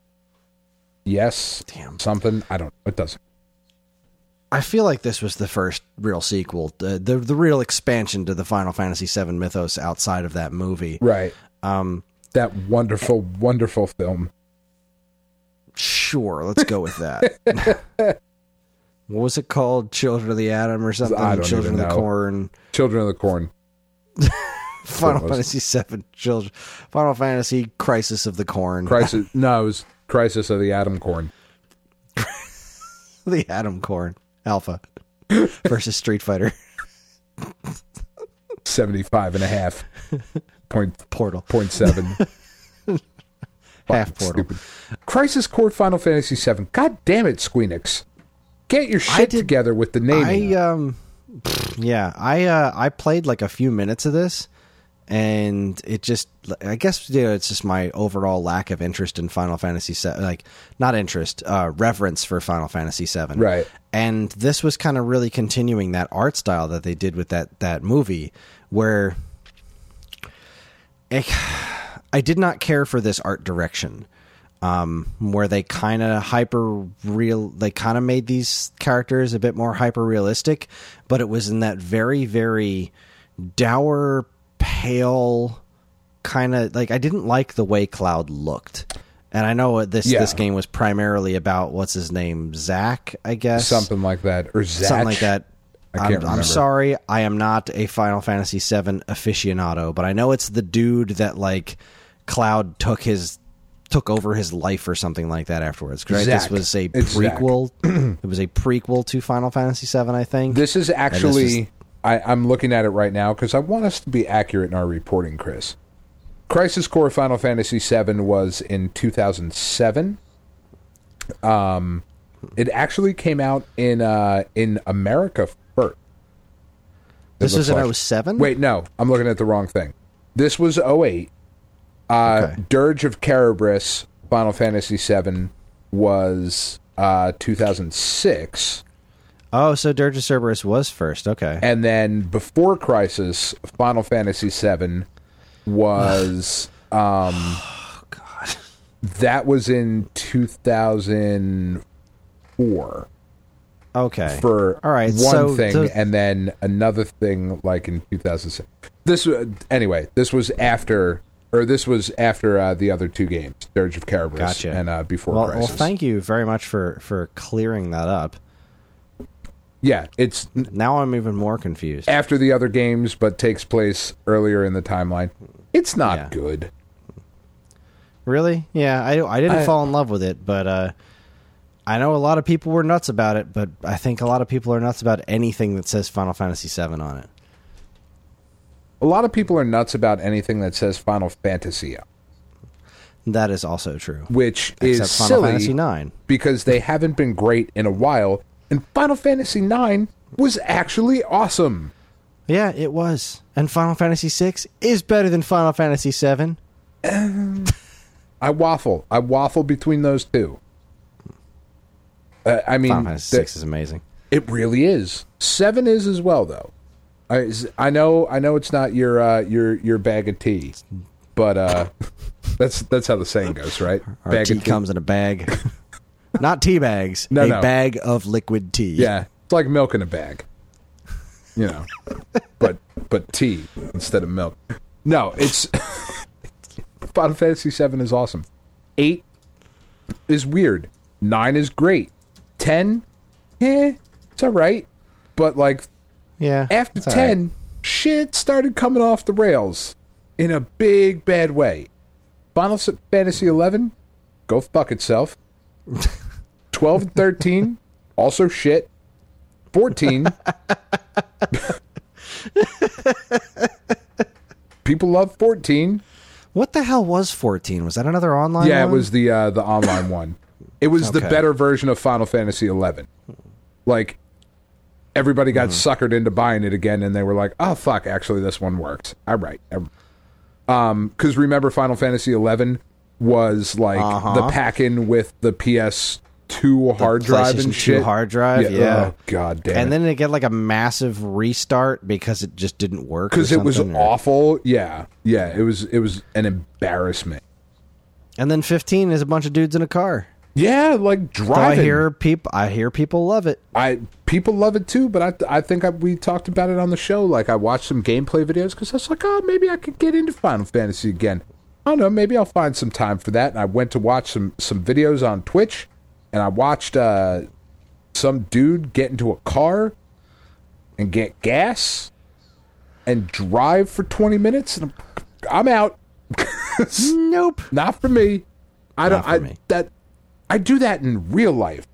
Something. I don't. It doesn't.
I feel like this was the first real sequel, the real expansion to the Final Fantasy VII mythos outside of that movie,
right? That wonderful, wonderful film.
Sure, let's go with that. What was it called? Children of the Atom or something?
I don't
Children
even
of the
know.
Corn.
Children of the Corn.
Final Fantasy VII. Final Fantasy Crisis of the Corn.
Crisis. No, it was Crisis of the Atom Corn.
The Atom Corn. Alpha. Versus Street Fighter.
75.5.
Portal.
0.7.
Half Portal.
Stupid. Crisis Core Final Fantasy VII. God damn it, Squeenix. Get your shit together with the naming.
I played like a few minutes of this, and it just, I guess, it's just my overall lack of interest in Final Fantasy VII. Like, not interest, reverence for Final Fantasy VII.
Right.
And this was kind of really continuing that art style that they did with that movie, where I did not care for this art direction. Where they kind of they kind of made these characters a bit more hyper realistic, but it was in that very, very dour, pale kind of, like, I didn't like the way Cloud looked. And I know this game was primarily about, what's his name, Zack, I guess,
something like that, or Zatch.
Something like that.
I'm
sorry, I am not a Final Fantasy VII aficionado, but I know it's the dude that, like, Cloud took over his life or something like that afterwards. Right? This was a prequel. It was a prequel to Final Fantasy VII, I think.
This is actually, I'm looking at it right now because I want us to be accurate in our reporting, Chris. Crisis Core Final Fantasy VII was in 2007. It actually came out in America first.
This was in 07?
Wait, no. I'm looking at the wrong thing. This was 08. Dirge of Cerberus Final Fantasy VII was 2006.
Oh, so Dirge of Cerberus was first. Okay.
And then before Crisis, Final Fantasy VII was
oh god.
That was in 2004.
Okay.
For
all right,
one thing, and then another thing like in 2006. This was after the other two games, Dirge of Cerberus and before Crisis.
Well, thank you very much for clearing that up.
Yeah, it's
now I'm even more confused.
After the other games, but takes place earlier in the timeline. It's not good.
Really? Yeah, I didn't fall in love with it, but I know a lot of people were nuts about it, but I think a lot of people are nuts about anything that says Final Fantasy VII on it.
A lot of people are nuts about anything that says Final Fantasy.
That is also true.
Which
is
silly
Final Fantasy IX.
Because they haven't been great in a while, and Final Fantasy IX was actually awesome.
Yeah, it was. And Final Fantasy VI is better than Final Fantasy VII.
I waffle between those two. I mean,
Final Fantasy VI is amazing.
It really is. 7 is as well, though. I know it's not your bag of tea, but that's how the saying goes, right?
Our
Bag
tea
of tea
comes in a bag. Not tea bags.
No.
Bag of liquid tea.
Yeah, it's like milk in a bag. You know, but tea instead of milk. No, it's Final Fantasy VII is awesome. 8 is weird. 9 is great. 10, it's all right. But like,
Yeah.
after
it's all
10,
right.
shit started coming off the rails in a big bad way. Final Fantasy 11, go fuck itself. 12 and 13, also shit. 14. People love 14.
What the hell was 14? Was that another online
Yeah,
one?
it was the online one. It was the
Okay.
better version of Final Fantasy 11. Like, everybody got suckered into buying it again, and they were like, "Oh fuck, actually, this one works." All right, because remember, Final Fantasy 11 was like the pack-in with the PS2 hard drive
PlayStation
and
2
shit.
hard drive, yeah.
Oh god damn.
And then they get like a massive restart because it just didn't work.
because it was
or-
awful. Yeah, it was an embarrassment.
And then 15 is a bunch of dudes in a car.
Yeah, like
So
driving.
I hear people love it.
People love it too, but I think we talked about it on the show. Like, I watched some gameplay videos because I was like, oh, maybe I could get into Final Fantasy again. I don't know, maybe I'll find some time for that. And I went to watch some videos on Twitch, and I watched some dude get into a car and get gas and drive for 20 minutes, and I'm out.
Nope.
Not for me.
Not for me.
I do that in real life.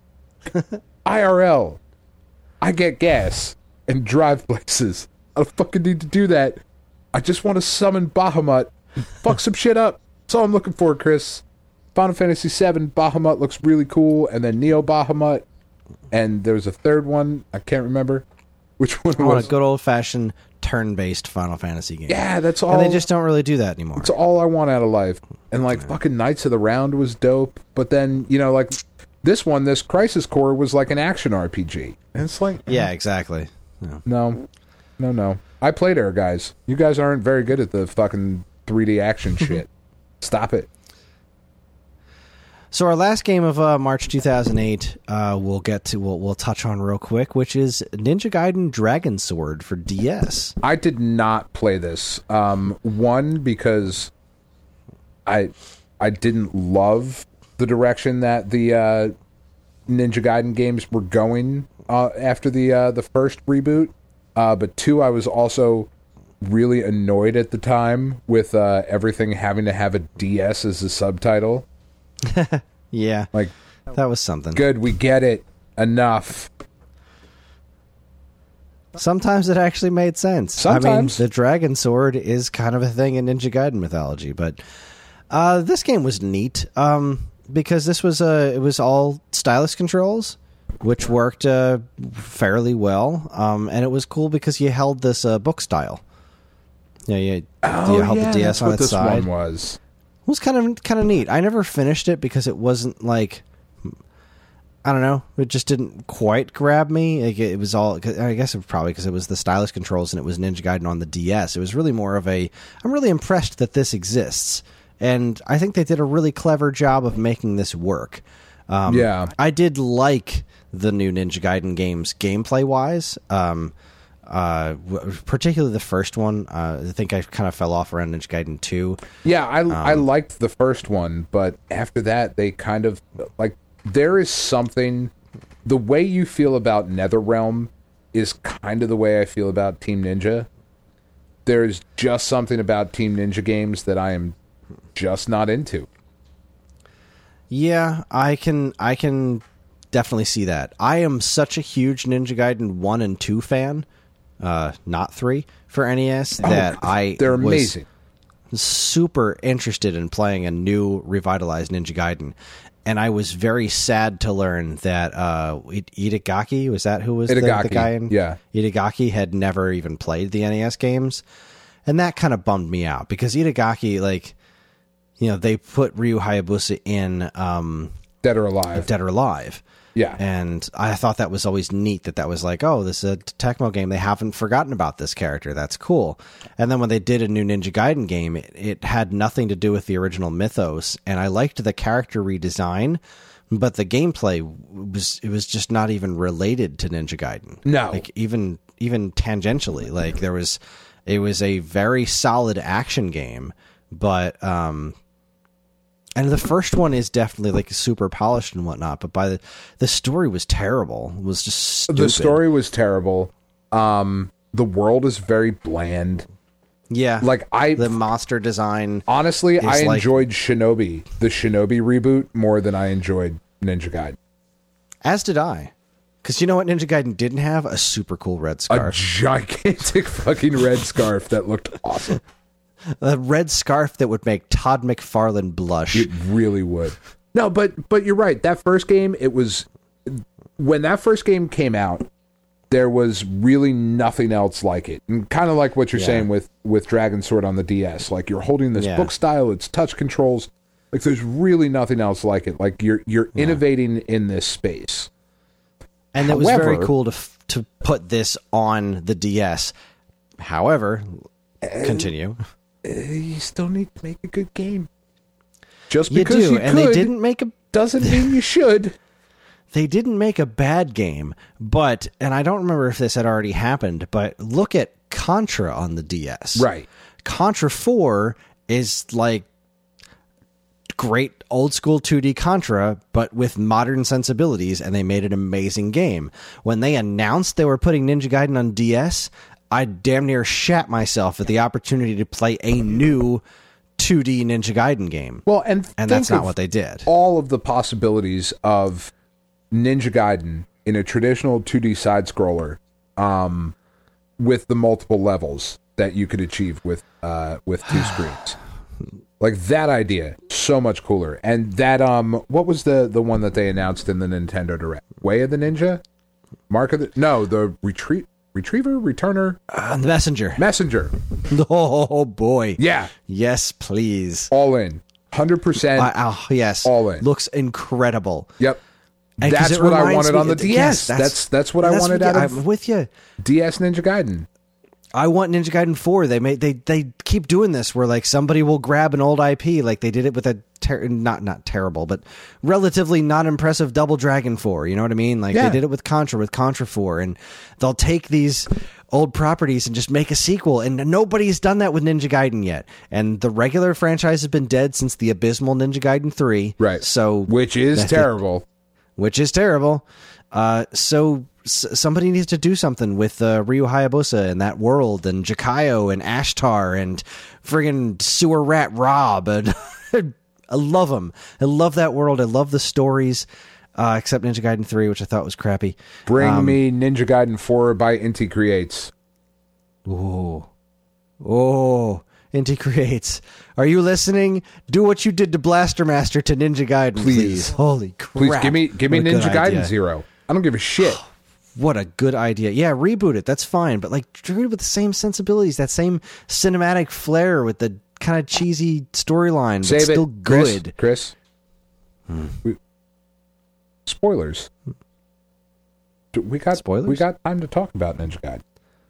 IRL. I get gas and drive places. I don't fucking need to do that. I just want to summon Bahamut and fuck some shit up. That's all I'm looking for, Chris. Final Fantasy VII, Bahamut looks really cool, and then Neo Bahamut, and there's a third one. I can't remember which one it
I want
was.
a good old-fashioned turn-based Final Fantasy game.
Yeah, that's all.
And they just don't really do that anymore.
It's all I want out of life. And like fucking Knights of the Round was dope, but then, you know, like this Crisis Core was like an action RPG. And it's like,
Yeah, exactly.
no. I played Air Guys. You guys aren't very good at the fucking 3D action shit. Stop it.
So our last game of March 2008, we'll touch on real quick, which is Ninja Gaiden Dragon Sword for DS.
I did not play this. One, because I didn't love the direction that the Ninja Gaiden games were going after the first reboot. But two, I was also really annoyed at the time with everything having to have a DS as a subtitle.
Yeah,
Like,
that was something.
good, we get it. Enough.
Sometimes it actually made sense.
Sometimes.
I mean, the Dragon Sword is kind of a thing in Ninja Gaiden mythology, but this game was neat because this was it was all stylus controls, which worked fairly well, and it was cool because you held this book style. Yeah, you held the DS
that's
on
what
its
this
side.
one was.
It was kind of neat. I never finished it because it wasn't like, I don't know, it just didn't quite grab me. Like, it was all, I guess it was probably because it was the stylus controls and it was Ninja Gaiden on the DS. It was really more of I'm really impressed that this exists. And I think they did a really clever job of making this work.
Yeah.
I did like the new Ninja Gaiden games gameplay-wise. Particularly the first one. I think I kind of fell off around Ninja Gaiden 2.
Yeah, I liked the first one, but after that, they kind of, like, there is something, the way you feel about NetherRealm is kind of the way I feel about Team Ninja. There's just something about Team Ninja games that I am just not into.
Yeah, I can definitely see that. I am such a huge Ninja Gaiden 1 and 2 fan, not 3, for NES, that
They're amazing.
was super interested in playing a new revitalized Ninja Gaiden. And I was very sad to learn that Itagaki, was that who was the
Itagaki,
guy in?
yeah.
Itagaki had never even played the NES games. And that kind of bummed me out because Itagaki, like, you know, they put Ryu Hayabusa in
Dead or Alive.
Dead or Alive.
Yeah.
And I thought that was always neat that was like, oh, this is a Tecmo game. They haven't forgotten about this character. That's cool. And then when they did a new Ninja Gaiden game, it had nothing to do with the original mythos. And I liked the character redesign, but the gameplay was just not even related to Ninja Gaiden.
No.
Like even tangentially. Like it was a very solid action game, but and the first one is definitely like super polished and whatnot, but the story was terrible. It was just stupid.
The story was terrible. The world is very bland.
Yeah.
Like
the monster design.
Honestly, I
like,
enjoyed Shinobi, the Shinobi reboot, more than I enjoyed Ninja Gaiden.
As did I. Because you know what Ninja Gaiden didn't have? A super cool red scarf.
A gigantic fucking red scarf that looked awesome.
A red scarf that would make Todd McFarlane blush.
It really would. No, but you're right. That first game, when that first game came out, there was really nothing else like it. And kind of like what you're saying with Dragon Sword on the DS. Like, you're holding this book style, it's touch controls. Like, there's really nothing else like it. Like, you're innovating in this space.
And it was very cool to put this on the DS. However, continue.
You still need to make a good game. Just
You
because
do,
you
and
could
they didn't make a
doesn't mean you should.
They didn't make a bad game, but, and I don't remember if this had already happened, but look at Contra on the DS.
Right.
Contra 4 is like great old school 2D Contra, but with modern sensibilities, and they made an amazing game. When they announced they were putting Ninja Gaiden on DS, I damn near shat myself at the opportunity to play a new 2D Ninja Gaiden game.
Well, and
that's not what they did.
All of the possibilities of Ninja Gaiden in a traditional 2D side-scroller, with the multiple levels that you could achieve with two screens. Like, that idea, so much cooler. And that, what was the one that they announced in the Nintendo Direct? Way of the Ninja? The Retriever? Returner?
The Messenger.
Messenger.
Oh, boy.
Yeah.
Yes, please.
All in. 100%.
Yes.
All in.
Looks incredible.
Yep.
And
that's what I wanted on the DS.
Yes,
that's what I wanted out of
I'm with you.
DS Ninja Gaiden.
I want Ninja Gaiden 4. They keep doing this where like somebody will grab an old IP, like they did it with a not terrible, but relatively not impressive Double Dragon 4. You know what I mean? Like they did it with Contra 4, and they'll take these old properties and just make a sequel. And nobody's done that with Ninja Gaiden yet. And the regular franchise has been dead since the abysmal Ninja Gaiden 3.
Right.
So
which is terrible.
So somebody needs to do something with Ryu Hayabusa and that world, and Jakayo and Ashtar and friggin' Sewer Rat Rob. And I love them. I love that world. I love the stories, except Ninja Gaiden 3, which I thought was crappy.
Bring me Ninja Gaiden 4 by Inti Creates.
Oh, Inti Creates. Are you listening? Do what you did to Blaster Master to Ninja Gaiden, please. Holy crap.
Please give me Ninja Gaiden 0. I don't give a shit.
What a good idea. Yeah, reboot it. That's fine. But like treat it with the same sensibilities, that same cinematic flair with the kind of cheesy storyline, but still good.
Chris. Spoilers. We got
spoilers?
We got time to talk about Ninja Gaiden.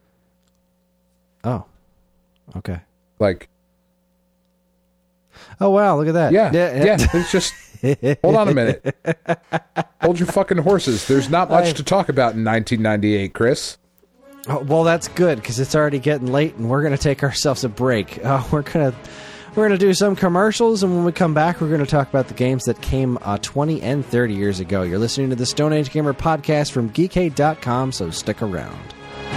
Oh. Okay.
Like,
oh wow, look at that.
Yeah. It's just hold on a minute. Hold your fucking horses. There's not much to talk about in 1998, Chris.
Oh, well, that's good because it's already getting late, and we're going to take ourselves a break. We're gonna do some commercials, and when we come back, we're going to talk about the games that came 20 and 30 years ago. You're listening to the Stone Age Gamer podcast from Geekade.com, so stick around.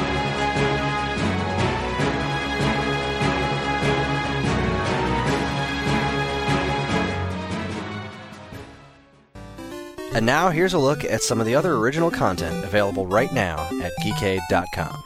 And now, here's a look at some of the other original content available right now at Geekade.com.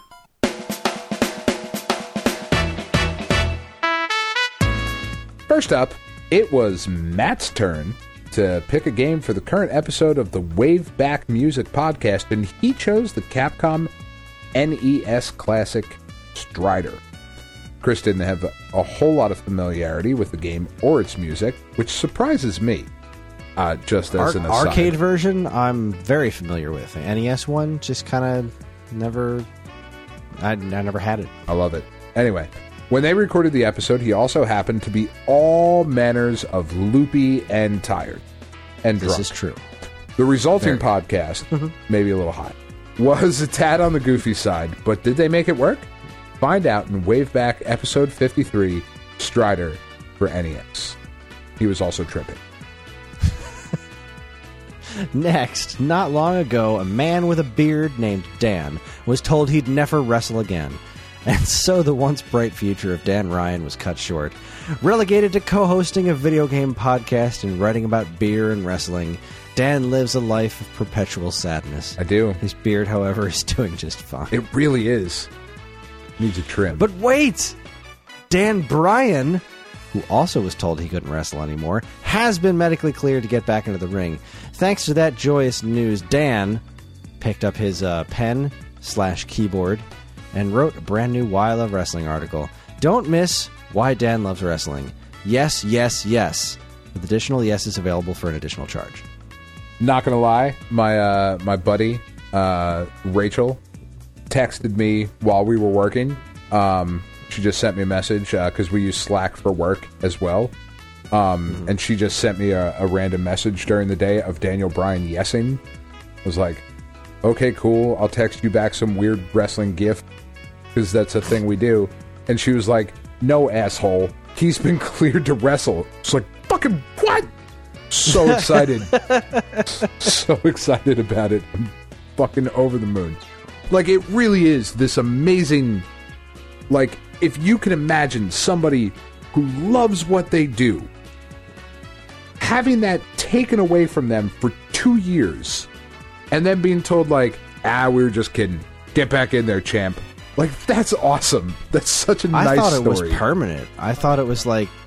First up, it was Matt's turn to pick a game for the current episode of the Wave Back Music podcast, and he chose the Capcom NES classic Strider. Chris didn't have a whole lot of familiarity with the game or its music, which surprises me. Just as an aside.
Arcade version, I'm very familiar with. NES one, just kind of never... I never had it.
I love it. Anyway, when they recorded the episode, he also happened to be all manners of loopy and tired. And drunk.
This is true.
The resulting podcast, maybe a little hot, was a tad on the goofy side, but did they make it work? Find out in Waveback episode 53, Strider for NES. He was also tripping.
Next, not long ago, a man with a beard named Dan was told he'd never wrestle again. And so the once bright future of Dan Ryan was cut short. Relegated to co-hosting a video game podcast and writing about beer and wrestling, Dan lives a life of perpetual sadness.
I do.
His beard, however, is doing just fine.
It really is. Needs a trim.
But wait! Dan Bryan, who also was told he couldn't wrestle anymore, has been medically cleared to get back into the ring. Thanks to that joyous news, Dan picked up his pen/keyboard and wrote a brand new Why I Love Wrestling article. Don't miss Why Dan Loves Wrestling. Yes, yes, yes. With additional yeses available for an additional charge.
Not gonna lie, my buddy Rachel texted me while we were working. She just sent me a message because we use Slack for work as well. And she just sent me a random message during the day of Daniel Bryan yesing. I was like, okay, cool. I'll text you back some weird wrestling gif because that's a thing we do. And she was like, no, asshole. He's been cleared to wrestle. It's like, fucking what? So excited. So excited about it. I'm fucking over the moon. Like, it really is this amazing... Like, if you can imagine somebody who loves what they do, having that taken away from them for 2 years, and then being told, like, we were just kidding. Get back in there, champ. Like, that's awesome. That's such a nice story.
I thought it was permanent. I thought it was like...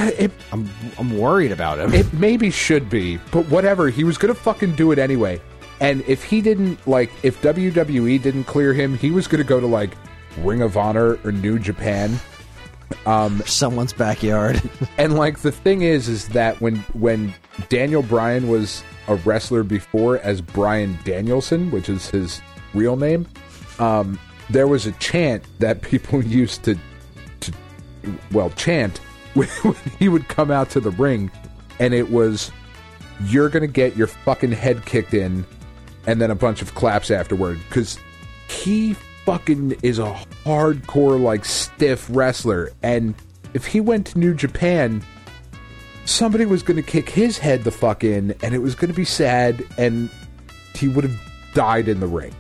I'm worried about him.
It maybe should be, but whatever. He was going to fucking do it anyway. And if he didn't, like, if WWE didn't clear him, he was going to go to, like, Ring of Honor or New Japan.
Someone's backyard.
And, like, the thing is that when Daniel Bryan was a wrestler before as Bryan Danielson, which is his real name, there was a chant that people used to chant when he would come out to the ring, and it was, you're going to get your fucking head kicked in, and then a bunch of claps afterward, because he fucking is a hardcore, like, stiff wrestler, and if he went to New Japan, somebody was going to kick his head the fuck in, and it was going to be sad, and he would have died in the ring.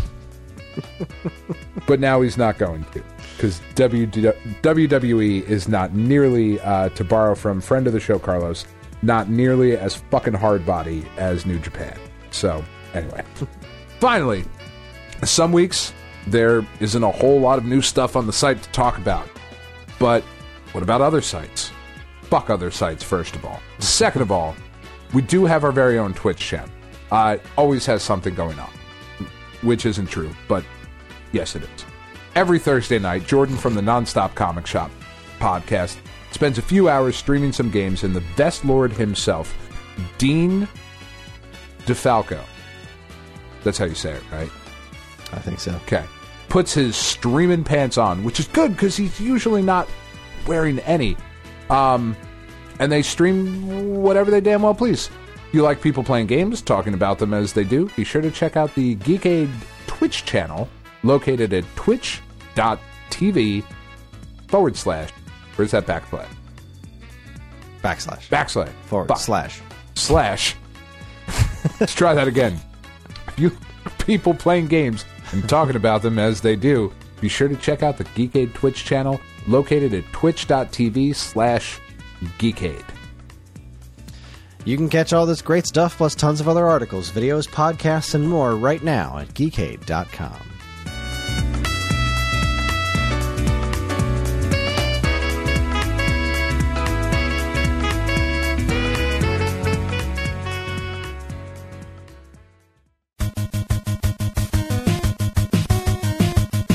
But now he's not going to, because WWE is not nearly, to borrow from friend of the show Carlos, not nearly as fucking hard body as New Japan. So, anyway. Finally, some weeks there isn't a whole lot of new stuff on the site to talk about. But what about other sites? Fuck other sites, first of all. Second of all, we do have our very own Twitch channel. It always has something going on. Which isn't true, but yes, it is. Every Thursday night, Jordan from the Nonstop Comic Shop podcast spends a few hours streaming some games, and the Vest Lord himself, Dean DeFalco, that's how you say it, right?
I think so.
Okay. Puts his streaming pants on, which is good because he's usually not wearing any. And they stream whatever they damn well please. You like people playing games, talking about them as they do, be sure to check out the Geekade Twitch channel, located at twitch.tv/ where's that backslash?
Backslash. Forward slash.
Let's try that again. You people playing games and talking about them as they do, be sure to check out the Geekade Twitch channel, located at twitch.tv/Geekade.
You can catch all this great stuff plus tons of other articles, videos, podcasts, and more right now at geekade.com.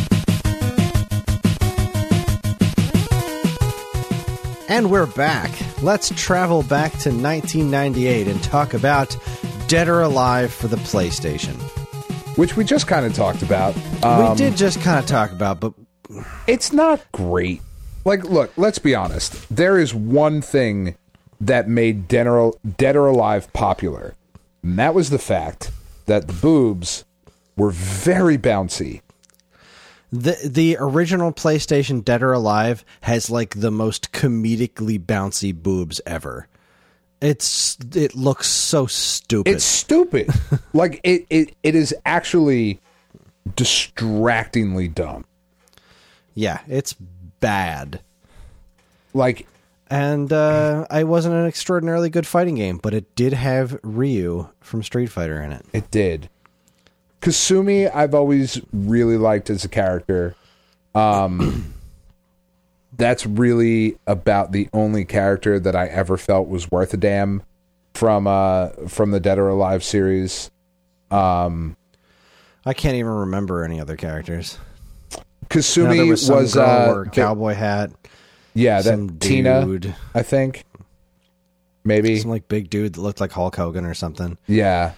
And we're back. let's travel back to 1998 and talk about Dead or Alive for the PlayStation.
Which we just kind of talked about.
We did just kind of talk about, but
it's not great. Like, look, let's be honest. There is one thing that made Dead or Alive popular, and that was the fact that the boobs were very bouncy.
The original PlayStation Dead or Alive has like the most comedically bouncy boobs ever. It looks so stupid.
It's stupid. Like it is actually distractingly dumb.
Yeah, it's bad.
Like,
and it wasn't an extraordinarily good fighting game, but it did have Ryu from Street Fighter in it.
It did. Kasumi, I've always really liked as a character. That's really about the only character that I ever felt was worth a damn from the Dead or Alive series.
I can't even remember any other characters.
Kasumi
there was some
was
girl or cowboy hat.
Yeah,
some
that Tina,
dude.
I think. Maybe
some like big dude that looked like Hulk Hogan or something.
Yeah.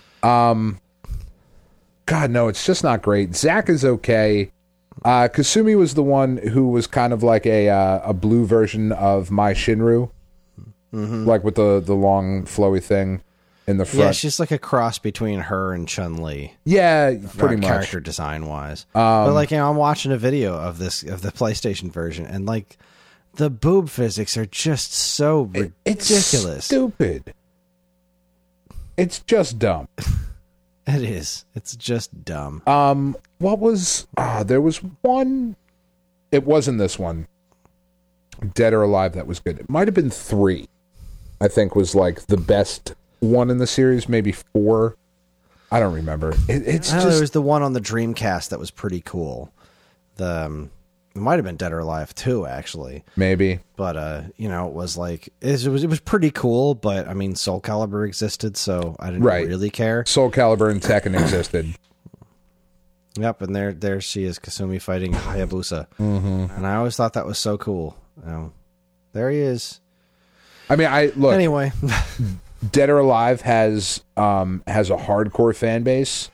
God, no, it's just not great. Zack is okay. Kasumi was the one who was kind of like a blue version of Mai Shinru, like with the long flowy thing in the front.
Yeah, she's like a cross between her and Chun-Li.
Yeah, pretty much.
Character design wise, but like I'm watching a video of the PlayStation version, and like the boob physics are just so ridiculous.
It's stupid. It's just dumb.
It is. It's just dumb.
What was... there was one... It wasn't this one. Dead or Alive that was good. It might have been 3. I think was like the best one in the series. Maybe 4. I don't remember. It's just...
There was the one on the Dreamcast that was pretty cool. It might have been Dead or Alive 2, actually.
Maybe.
But, it was like... It was pretty cool, but, I mean, Soul Calibur existed, so I didn't really care.
Soul Calibur and Tekken existed.
Yep, and there she is, Kasumi fighting Hayabusa.
Mm-hmm.
And I always thought that was so cool. There he is.
I mean, look...
Anyway.
Dead or Alive has a hardcore fan base.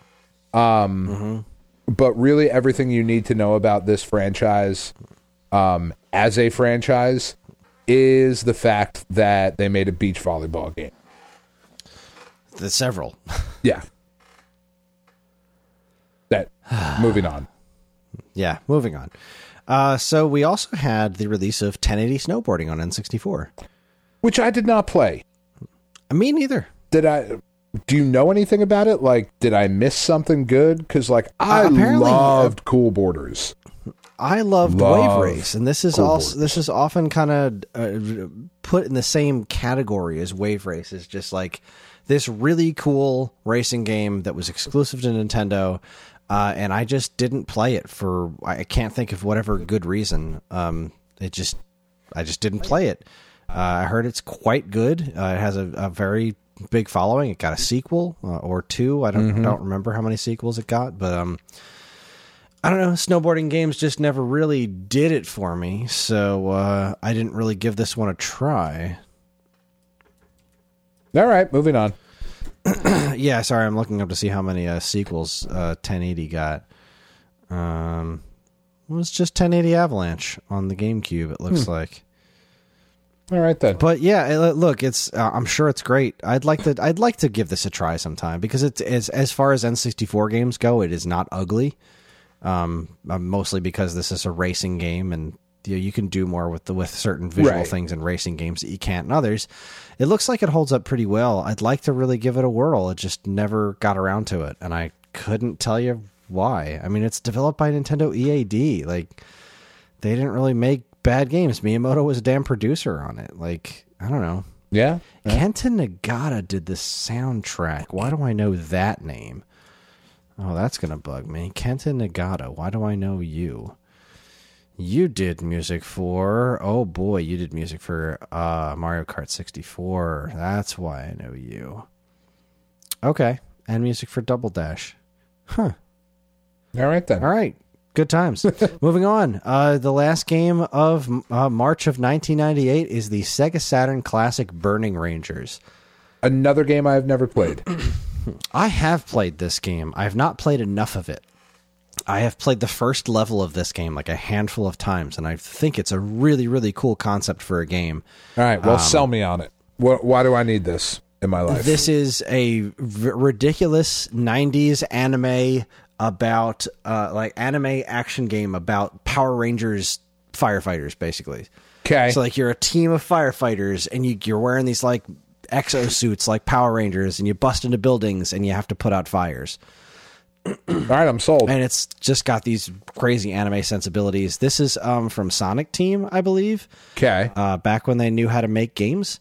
But really, everything you need to know about this franchise, as a franchise, is the fact that they made a beach volleyball game.
There's several.
Yeah. Moving on.
Yeah, moving on. So we also had the release of 1080 Snowboarding on N64.
Which I did not play.
Me neither.
Do you know anything about it? Like, did I miss something good? Because, like, I loved Cool Borders.
I loved Wave Race, and this is often kind of put in the same category as Wave Race. Is just like this really cool racing game that was exclusive to Nintendo, and I just didn't play it for I can't think of whatever good reason. I just didn't play it. I heard it's quite good. It has a very big following. It got a sequel or 2. I don't remember how many sequels it got, but I don't know. Snowboarding games just never really did it for me, so I didn't really give this one a try.
All right, moving on.
Yeah, sorry, I'm looking up to see how many sequels 1080 got. It was just 1080 Avalanche on the GameCube, it looks like.
All right then.
But yeah, look, it's I'm sure it's great. I'd like to give this a try sometime because it's as far as N64 games go, it is not ugly. Mostly because this is a racing game, and you can do more with certain visual things in racing games that you can't in others. It looks like it holds up pretty well. I'd like to really give it a whirl. It just never got around to it, and I couldn't tell you why. I mean, it's developed by Nintendo EAD. Like, they didn't really make bad games. Miyamoto was a damn producer on it. Like, I don't know.
Yeah.
Kenta Nagata did the soundtrack. Why do I know that name? Oh, that's going to bug me. Kenta Nagata. Why do I know you? You did music for... Oh, boy. You did music for Mario Kart 64. That's why I know you. Okay. And music for Double Dash. Huh.
All right, then.
All right. Good times. Moving on. The last game of March of 1998 is the Sega Saturn classic Burning Rangers.
Another game I've never played.
I have played this game. I have not played enough of it. I have played the first level of this game like a handful of times, and I think it's a really, really cool concept for a game.
All right, well, sell me on it. Why do I need this in my life?
This is a ridiculous 90s anime about anime action game about Power Rangers firefighters, basically.
Okay.
So like you're a team of firefighters, and you're wearing these like exosuits like Power Rangers, and you bust into buildings and you have to put out fires.
All right, I'm sold.
And it's just got these crazy anime sensibilities. This is from Sonic Team, I believe.
Okay.
Back when they knew how to make games.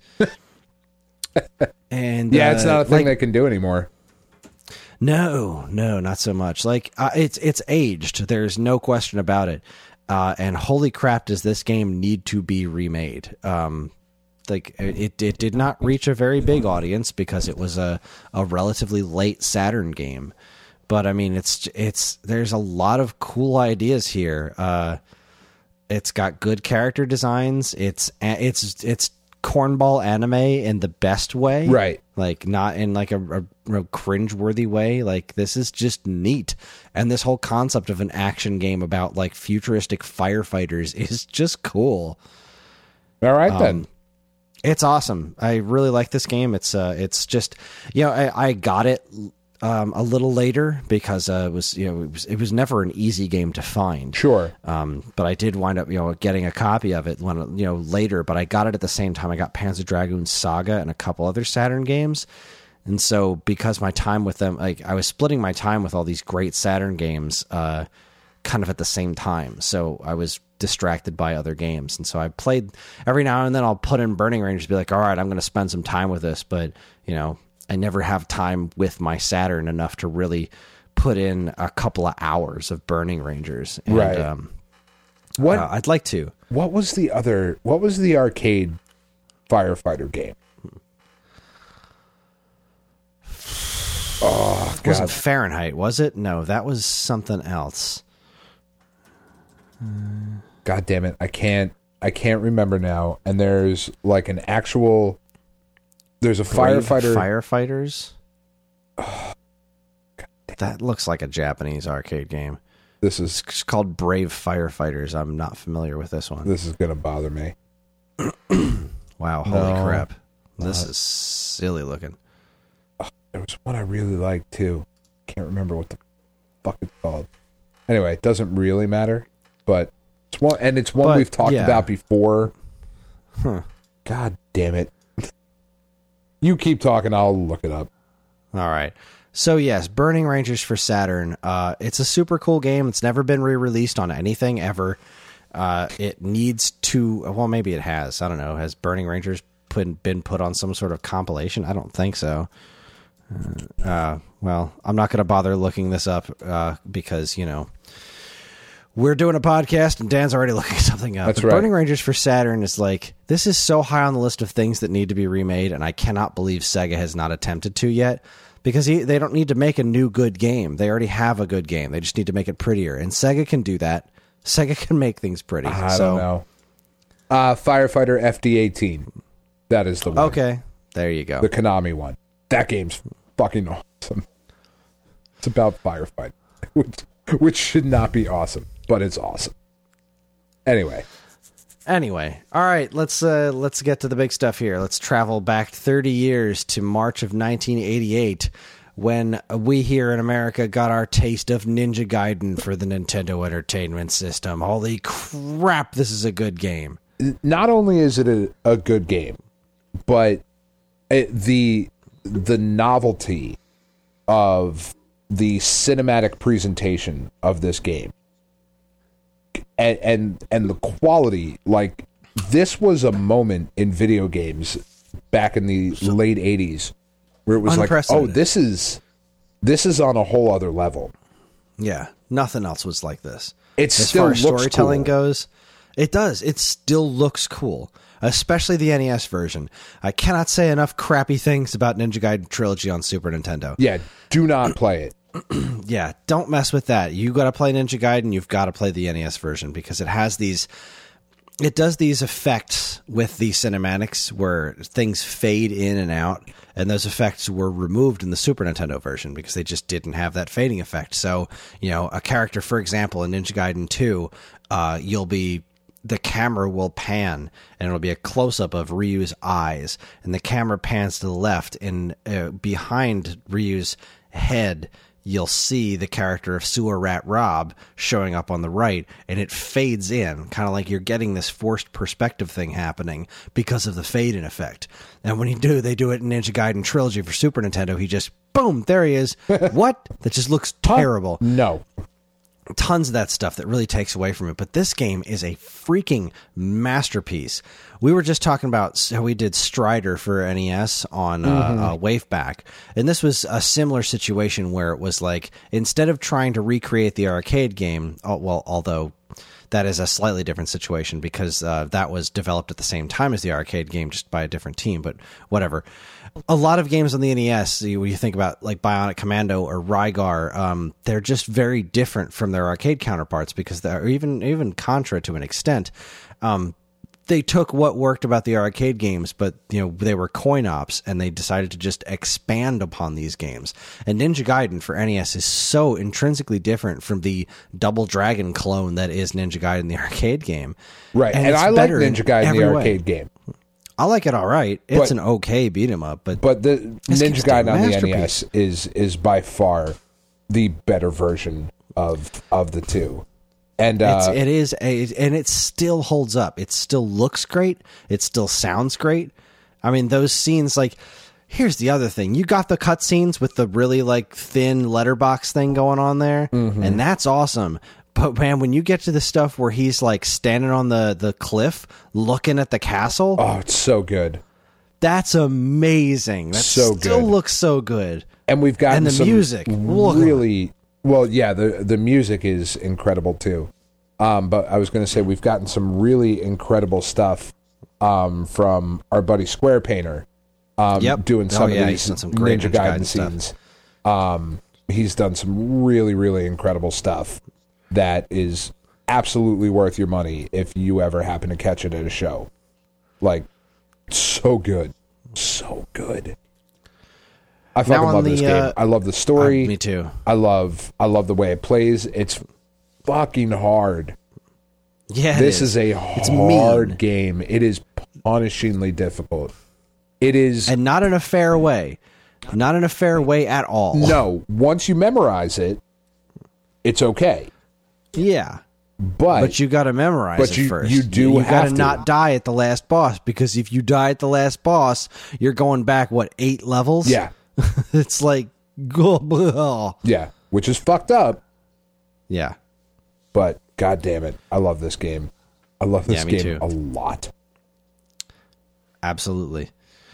And
yeah, it's not a thing they can do anymore.
No, not so much. Like it's aged. There's no question about it. And holy crap, does this game need to be remade? Like it did not reach a very big audience because it was a relatively late Saturn game. But I mean, it's there's a lot of cool ideas here. It's got good character designs. It's cornball anime in the best way,
right?
Like not in like a cringe-worthy way. Like this is just neat, and this whole concept of an action game about like futuristic firefighters is just cool.
All right then.
It's awesome. I really like this game. It's just, you know, I got it a little later because it was never an easy game to find.
Sure.
But I did wind up, getting a copy of it when, later, but I got it at the same time I got Panzer Dragoon Saga and a couple other Saturn games. And so because my time with them, like I was splitting my time with all these great Saturn games, kind of at the same time. So I was distracted by other games. And so I played every now and then. I'll put in Burning Rangers, be like, all right, I'm going to spend some time with this. But, I never have time with my Saturn enough to really put in a couple of hours of Burning Rangers. And,
right. What
I'd like to.
What was the arcade firefighter game? Oh,
it wasn't Fahrenheit, was it? No, that was something else.
God damn it. I can't remember now. And there's like an actual, there's a firefighter.
Firefighters? That looks like a Japanese arcade game. It's called Brave Firefighters. I'm not familiar with this one.
This is going to bother me.
Wow, holy crap. This is silly looking.
There was one I really liked too. Can't remember what the fuck it's called. Anyway, it doesn't really matter, but it's one we've talked about before.
Huh.
God damn it. You keep talking, I'll look it up.
All right. So yes, Burning Rangers for Saturn. It's a super cool game. It's never been re-released on anything ever. It needs to. Well, maybe it has. I don't know. Has Burning Rangers been put on some sort of compilation? I don't think so. Well, I'm not going to bother looking this up because we're doing a podcast and Dan's already looking something up.
That's right.
Burning Rangers for Saturn is like, this is so high on the list of things that need to be remade, and I cannot believe Sega has not attempted to yet. Because they don't need to make a new good game. They already have a good game. They just need to make it prettier. And Sega can do that. Sega can make things pretty.
I don't know. Firefighter FD18. That is the one.
Okay. There you go.
The Konami one. That game's fucking awesome. It's about firefighting. Which should not be awesome. But it's awesome. Anyway.
All right, let's get to the big stuff here. Let's travel back 30 years to March of 1988 when we here in America got our taste of Ninja Gaiden for the Nintendo Entertainment System. Holy crap, this is a good game.
Not only is it a good game, but the novelty of the cinematic presentation of this game. And the quality, like, this was a moment in video games back in the late 80s where it was like, oh, this is on a whole other level.
Yeah, nothing else was like this.
As
far as storytelling goes, it does. It still looks cool, especially the NES version. I cannot say enough crappy things about Ninja Gaiden Trilogy on Super Nintendo.
Yeah, do not play it.
Yeah, don't mess with that. You got to play Ninja Gaiden. You've got to play the NES version because it has these. It does these effects with the cinematics where things fade in and out, and those effects were removed in the Super Nintendo version because they just didn't have that fading effect. So, a character, for example, in Ninja Gaiden 2, the camera will pan, and it'll be a close-up of Ryu's eyes, and the camera pans to the left, and behind Ryu's head, you'll see the character of Sewer Rat Rob showing up on the right, and it fades in, kind of like you're getting this forced perspective thing happening because of the fade-in effect. And when they do it in Ninja Gaiden Trilogy for Super Nintendo, he just, boom, there he is. What? That just looks terrible.
No.
Tons of that stuff that really takes away from it. But this game is a freaking masterpiece. We were just talking about how we did Strider for NES on Waveback. And this was a similar situation where it was like, instead of trying to recreate the arcade game, although that is a slightly different situation because that was developed at the same time as the arcade game, just by a different team, but whatever. A lot of games on the NES, when you think about like Bionic Commando or Rygar, they're just very different from their arcade counterparts because they're even Contra to an extent. They took what worked about the arcade games, but they were coin ops, and they decided to just expand upon these games. And Ninja Gaiden for NES is so intrinsically different from the Double Dragon clone that is Ninja Gaiden the arcade game.
Right, and I like Ninja Gaiden the arcade game.
I like it all right. It's an okay beat 'em up, but
the Ninja Gaiden on the NES is by far the better version of the two. And
and it still holds up. It still looks great. It still sounds great. I mean, those scenes, like, here's the other thing. You got the cutscenes with the really like thin letterbox thing going on there, and that's awesome. But man, when you get to the stuff where he's like standing on the cliff looking at the castle,
oh, it's so good.
That's amazing. That
so
still
good.
Looks so good.
And we've gotten
the music
really well. Yeah, the music is incredible too. But I was going to say we've gotten some really incredible stuff from our buddy Square Painter. Doing some of these
some great
Ninja Gaiden scenes. He's done some really, really incredible stuff that is absolutely worth your money if you ever happen to catch it at a show. Like, so good. So good. I fucking love this game. I love the story.
Me too.
I love the way it plays. It's fucking hard.
Yeah,
this is a hard game. It is punishingly difficult. It is,
and not in a fair way. Not in a fair way at all.
No, once you memorize it, it's okay.
Yeah,
but
you got to memorize it first.
You
got to not die at the last boss, because if you die at the last boss, you're going back 8 levels.
Yeah,
it's like
yeah, which is fucked up.
Yeah,
but god damn it, I love this game. I love this game
too.
A lot.
Absolutely.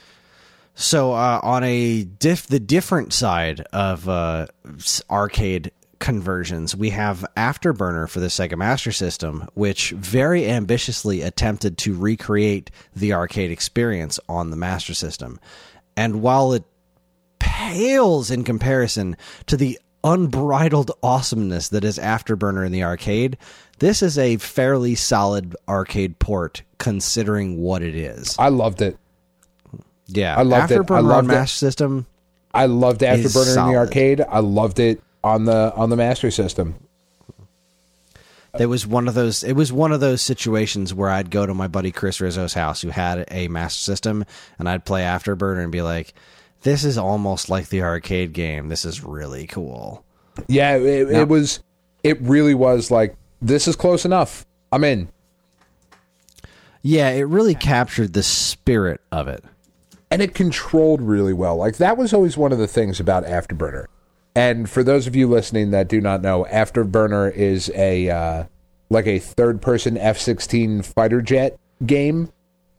So on the different side of arcade conversions, we have Afterburner for the Sega Master System, which very ambitiously attempted to recreate the arcade experience on the Master System. And while it pales in comparison to the unbridled awesomeness that is Afterburner in the arcade, this is a fairly solid arcade port considering what it is.
I loved it.
Yeah,
I loved it.
Afterburner on Master System.
I loved Afterburner in the arcade. I loved it on the Master System.
It was one of those situations where I'd go to my buddy Chris Rizzo's house, who had a Master System, and I'd play Afterburner and be like, "This is almost like the arcade game. This is really cool."
Yeah, it was. It really was like, this is close enough. I'm in.
Yeah, it really captured the spirit of it.
And it controlled really well. Like, that was always one of the things about Afterburner. And for those of you listening that do not know, Afterburner is a third-person F-16 fighter jet game.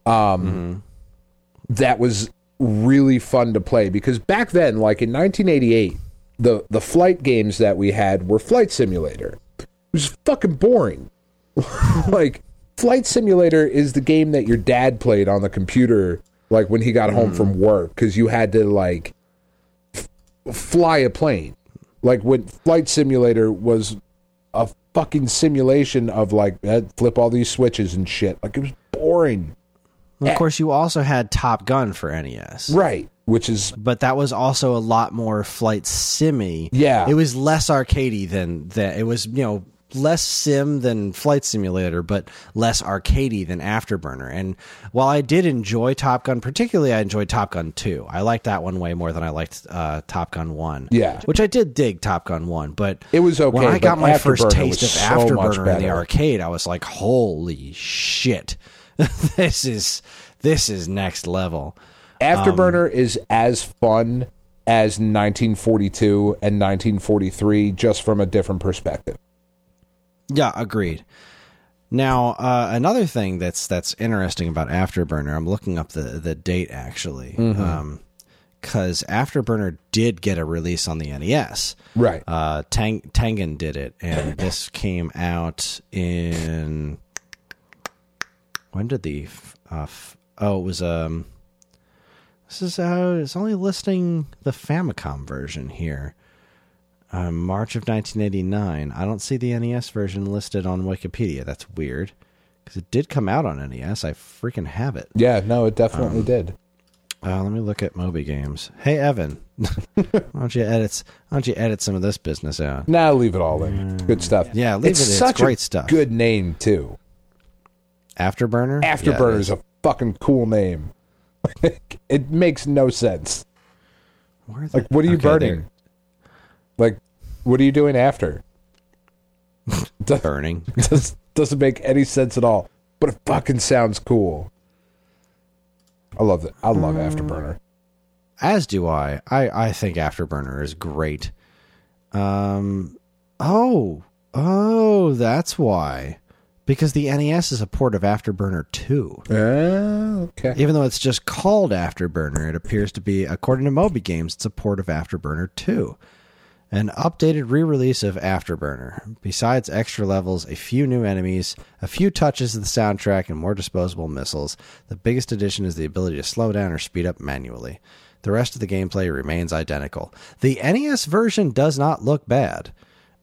That was really fun to play, because back then, like in 1988, the flight games that we had were Flight Simulator. It was fucking boring. Like, Flight Simulator is the game that your dad played on the computer, like when he got home from work, because you had to like fly a plane. Like when Flight Simulator was a fucking simulation of like flip all these switches and shit. Like it was boring.
Well, of course, you also had Top Gun for NES.
Right. Which is...
But that was also a lot more flight simmy.
Yeah.
It was less arcadey than that. It was, less sim than Flight Simulator, but less arcadey than Afterburner. And while I did enjoy Top Gun, particularly I enjoyed Top Gun 2. I liked that one way more than I liked Top Gun 1.
Yeah.
Which I did dig Top Gun 1, but
it was okay.
When I got my first taste of
so
Afterburner in the arcade, I was like, holy shit. This is next level.
Afterburner is as fun as 1942 and 1943, just from a different perspective.
Yeah, agreed. Now, another thing that's interesting about Afterburner, I'm looking up the date actually, because Afterburner did get a release on the NES.
Right.
Tengen did it, and this came out in... When did the... it was... it's only listing the Famicom version here. March of 1989. I don't see the NES version listed on Wikipedia. That's weird, because it did come out on NES. I freaking have it.
Yeah, no, it definitely did.
Let me look at Moby Games. Hey, Evan, why don't you edit some of this business out?
Nah, leave it all in. Good stuff.
Yeah, leave it in. It's great stuff.
Good name too.
Afterburner.
Afterburner is a fucking cool name. It makes no sense. Like, what are you burning? Like, what are you doing after?
Burning.
Doesn't make any sense at all. But it fucking sounds cool. I love it. I love Afterburner.
As do I. I think Afterburner is great. Oh, that's why. Because the NES is a port of Afterburner 2.
Okay.
Even though it's just called Afterburner, it appears to be, according to Moby Games, it's a port of Afterburner 2. An updated re-release of Afterburner. Besides extra levels, a few new enemies, a few touches of the soundtrack, and more disposable missiles, the biggest addition is the ability to slow down or speed up manually. The rest of the gameplay remains identical. The NES version does not look bad.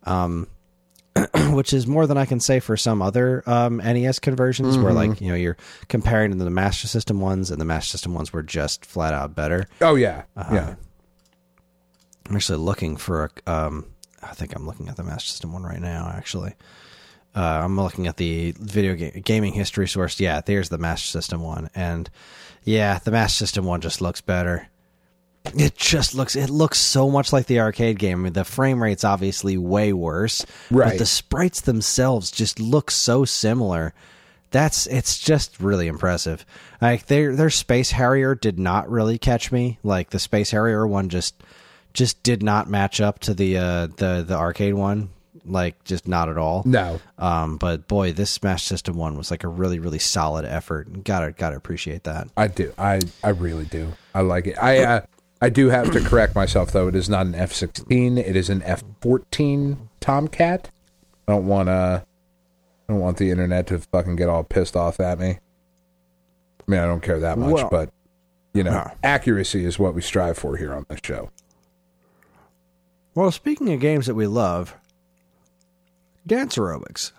Which is more than I can say for some other NES conversions, where you're comparing to the Master System ones, and the Master System ones were just flat out better.
Oh yeah, yeah.
I'm actually looking for I think I'm looking at the Master System one right now. Actually, I'm looking at the gaming history source. Yeah, there's the Master System one, and yeah, the Master System one just looks better. It looks so much like the arcade game. I mean, the frame rate's obviously way worse,
right?
But the sprites themselves just look so similar. It's just really impressive. Like their Space Harrier did not really catch me. Like the Space Harrier one just did not match up to the arcade one. Like, just not at all.
No.
But boy, this Smash System one was like a really, really solid effort. Gotta appreciate that.
I do. I really do. I like it. I do have to correct myself though. It is not an F-16. It is an F-14 Tomcat. I don't want the internet to fucking get all pissed off at me. I mean, I don't care that much, but accuracy is what we strive for here on this show.
Well, speaking of games that we love, Dance Aerobics.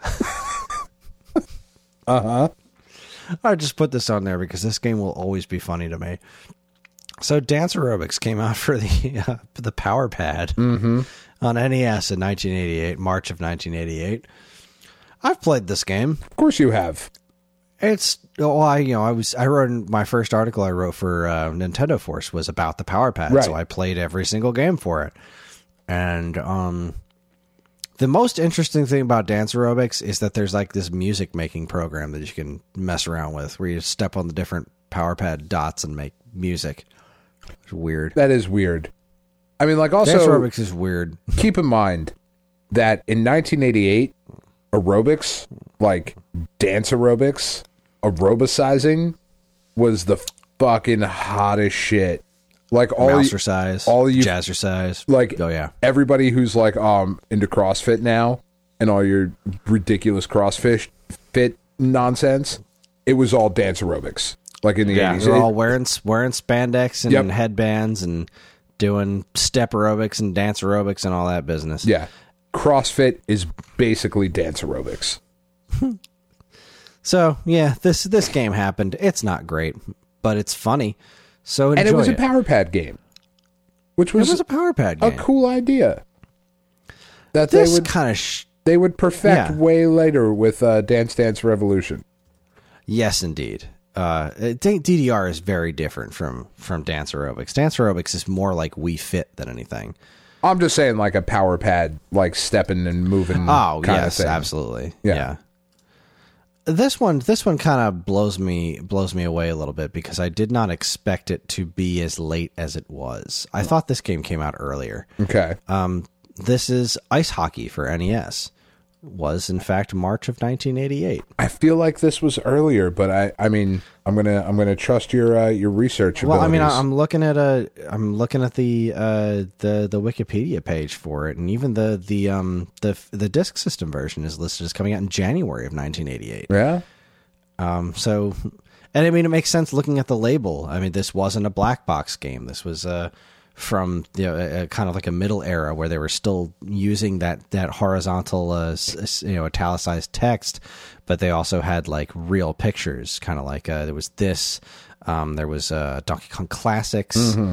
I just put this on there because this game will always be funny to me. So Dance Aerobics came out for the Power Pad on NES in 1988, March of 1988. I've played this game.
Of course you have.
I wrote my first article I wrote for Nintendo Force was about the Power Pad,
right.
So I played every single game for it. And the most interesting thing about Dance Aerobics is that there's like this music making program that you can mess around with, where you step on the different Power Pad dots and make music. It's weird.
That is weird. I mean, like, also
Dance Aerobics is weird.
Keep in mind that in 1988, aerobics, like dance aerobics, aerobicizing was the fucking hottest shit. Like
Mousercise, all you Jazzercise,
like,
oh yeah,
everybody who's like into CrossFit now and all your ridiculous CrossFit nonsense, it was all dance aerobics. Like in the 80s,
they're all wearing spandex and headbands and doing step aerobics and dance aerobics and all that business.
Yeah. CrossFit is basically dance aerobics.
So, yeah, this game happened. It's not great, but it's funny. So enjoy
And it was a Power Pad game, which was,
It was a Power Pad game.
a cool idea. That
This
they would
kind of...
they would perfect
Yeah.
way later with Dance Dance Revolution.
Yes, indeed. DDR is very different from dance aerobics. Dance aerobics is more like Wii Fit than anything.
I'm just saying, like a Power Pad, like stepping and moving.
Oh,
kind
yes,
of thing.
absolutely.
Yeah.
Yeah. This one kind of blows me away a little bit because I did not expect it to be as late as it was. I thought this game came out earlier.
Okay.
This is Ice Hockey for NES. Was in fact March of 1988.
I feel like this was earlier, but I mean, I'm gonna trust your research
Well,
abilities.
I mean, I'm looking at the Wikipedia page for it, and even the Disk System version is listed as coming out in January of 1988.
Yeah.
So, and I mean, it makes sense looking at the label. I mean, this wasn't a black box game. This was from kind of like a middle era where they were still using that horizontal italicized text, but they also had like real pictures, kind of like there was this, there was Donkey Kong Classics.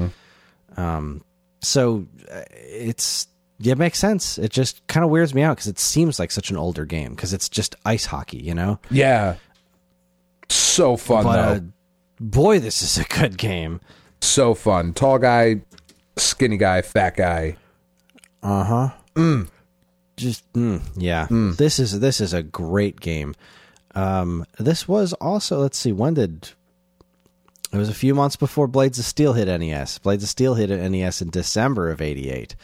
So it makes sense. It just kind of weirds me out because it seems like such an older game because it's just ice hockey, you know?
Yeah. So fun though.
Boy, this is a good game.
So fun. Tall guy, skinny guy, fat guy.
Yeah. This is a great game. This was also, let's see, it was a few months before Blades of Steel hit NES. Blades of Steel hit NES in December of 88.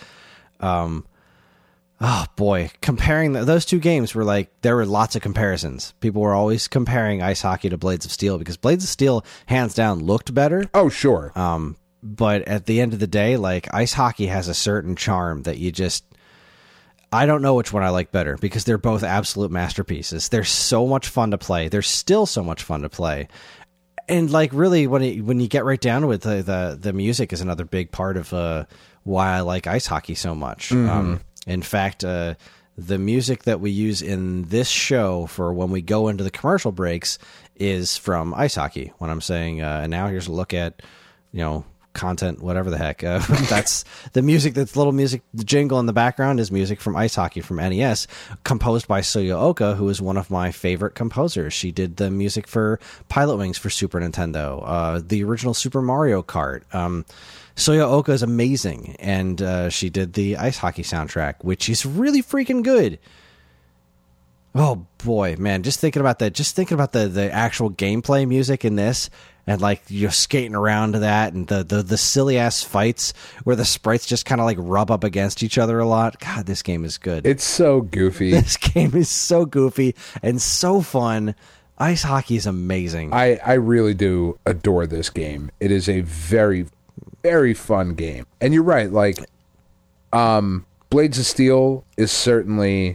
Oh boy, comparing those two games were like, there were lots of comparisons. People were always comparing Ice Hockey to Blades of Steel because Blades of Steel hands down looked better.
Oh, sure.
But at the end of the day, like Ice Hockey has a certain charm that I don't know which one I like better because they're both absolute masterpieces. They're so much fun to play. They're still so much fun to play. And like really when you get right down to it, the music is another big part of why I like Ice Hockey so much. In fact, the music that we use in this show for when we go into the commercial breaks is from Ice Hockey. When I'm saying, and now here's a look at, content, whatever the heck. That's the music, that's little music, the jingle in the background is music from Ice Hockey from NES, composed by Soya Oka, who is one of my favorite composers. She did the music for Pilot Wings for Super Nintendo, the original Super Mario Kart. Soya Oka is amazing, and she did the Ice Hockey soundtrack, which is really freaking good. Oh boy, man! Just thinking about that. Just thinking about the actual gameplay music in this, and like you're skating around to that, and the silly ass fights where the sprites just kind of like rub up against each other a lot. God, this game is good.
It's so goofy.
This game is so goofy and so fun. Ice Hockey is amazing.
I really do adore this game. It is a very, very fun game. And you're right, like Blades of Steel is certainly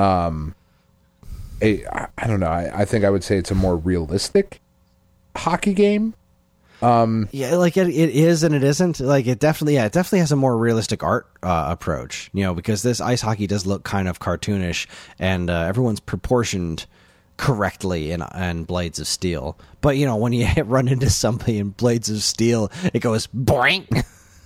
I don't know, I think I would say it's a more realistic hockey game.
Yeah, like it is and it isn't. Like it definitely has a more realistic art approach, because this Ice Hockey does look kind of cartoonish, and everyone's proportioned correctly in Blades of Steel. But when you run into somebody in Blades of Steel, it goes boink.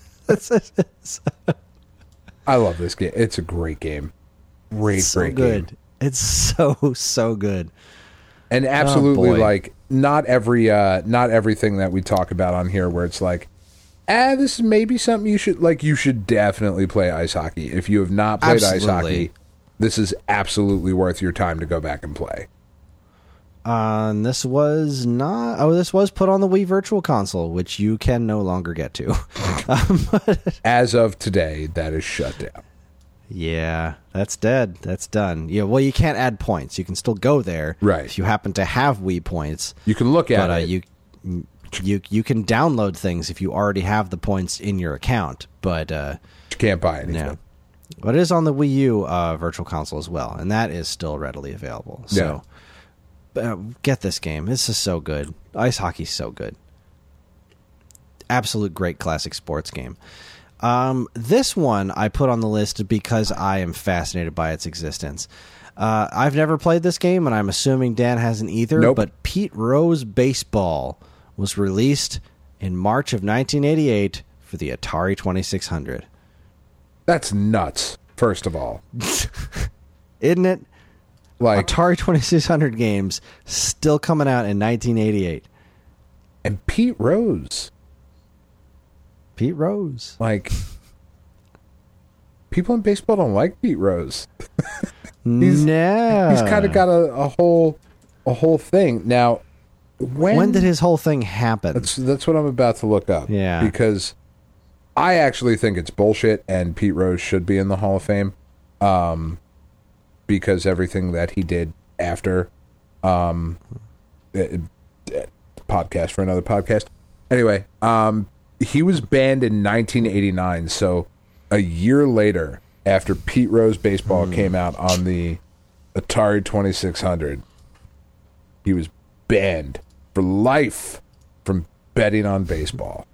I love this game. It's a great game. Great
so
game.
Good. It's so good.
And absolutely,
boy.
like not everything that we talk about on here where it's like, this is maybe something you should definitely play Ice Hockey. If you have not played Ice Hockey, this is absolutely worth your time to go back and play.
This was put on the Wii Virtual Console, which you can no longer get to.
As of today, that is shut down.
Yeah, that's dead. That's done. Yeah, well, you can't add points. You can still go there,
right?
If you happen to have Wii points,
you can look at it.
You can download things if you already have the points in your account, but
you can't buy anything.
No. But it is on the Wii U Virtual Console as well, and that is still readily available. So, get this game. This is so good. Ice Hockey's so good. Absolute great classic sports game. This one I put on the list because I am fascinated by its existence. I've never played this game, and I'm assuming Dan hasn't either.
Nope.
But Pete Rose Baseball was released in March of 1988 for the Atari 2600.
That's nuts, first of all.
Isn't it?
Like,
Atari 2600 games still coming out in 1988.
and Pete Rose.
Pete Rose.
Like, people in baseball don't like Pete Rose.
No.
He's kind of got a whole thing. Now,
When did his whole thing happen?
That's what I'm about to look up.
Yeah.
Because I actually think it's bullshit, and Pete Rose should be in the Hall of Fame. Because everything that he did after, podcast for another podcast. Anyway, he was banned in 1989, so a year later, after Pete Rose Baseball came out on the Atari 2600, he was banned for life from betting on baseball.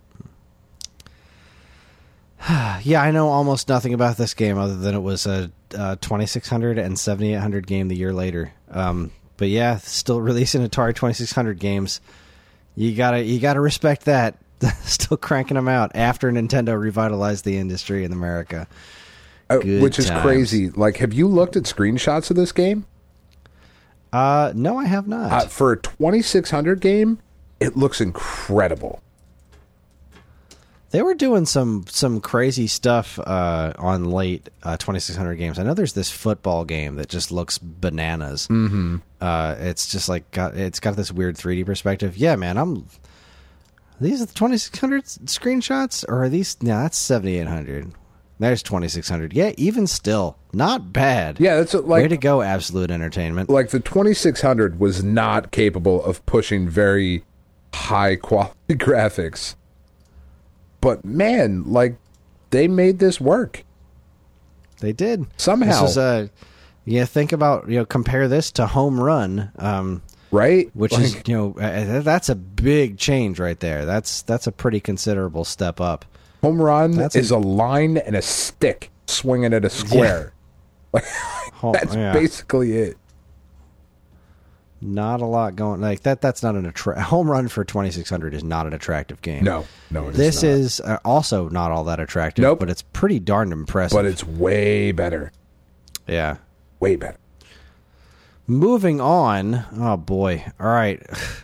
Yeah, I know almost nothing about this game other than it was a 2600 and 7800 game the year later. But yeah, still releasing Atari 2600 games. You gotta respect that. Still cranking them out after Nintendo revitalized the industry in America.
Which is
times.
crazy. Like, have you looked at screenshots of this game?
No, I have not.
For a 2600 game, it looks incredible.
They were doing some crazy stuff on late 2600 games. I know there's this football game that just looks bananas. Mm-hmm. It's just like it's got this weird 3D perspective. Yeah, man, these are the 2600 screenshots, or are these? No, that's 7800. There's 2600. Yeah, even still, not bad.
Yeah, that's
way to go, Absolute Entertainment.
Like, the 2600 was not capable of pushing very high quality graphics. But man, like, they made this work.
They did
somehow.
This is think about, compare this to Home Run,
right?
Which is that's a big change right there. That's a pretty considerable step up.
Home Run is a line and a stick swinging at a square. Yeah. That's basically it.
Not a lot going like that. That's not an Home Run for 2600 is not an attractive game.
No,
this is also not all that attractive.
Nope.
But it's pretty darn impressive.
But it's way better.
Yeah,
way better.
Moving on. Oh boy! All right.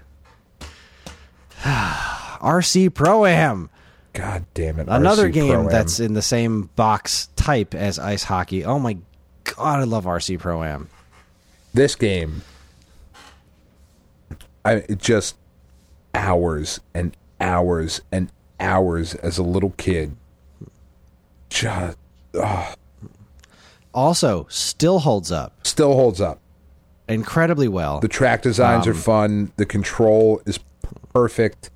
RC Pro-Am.
God damn it!
Another
RC
game
Pro-Am.
that's in the same box type as ice hockey. Oh my god! I love RC Pro-Am.
This game. It just hours and hours and hours as a little kid. Just
also still holds up.
Still holds up
incredibly well.
The track designs are fun. The control is perfect.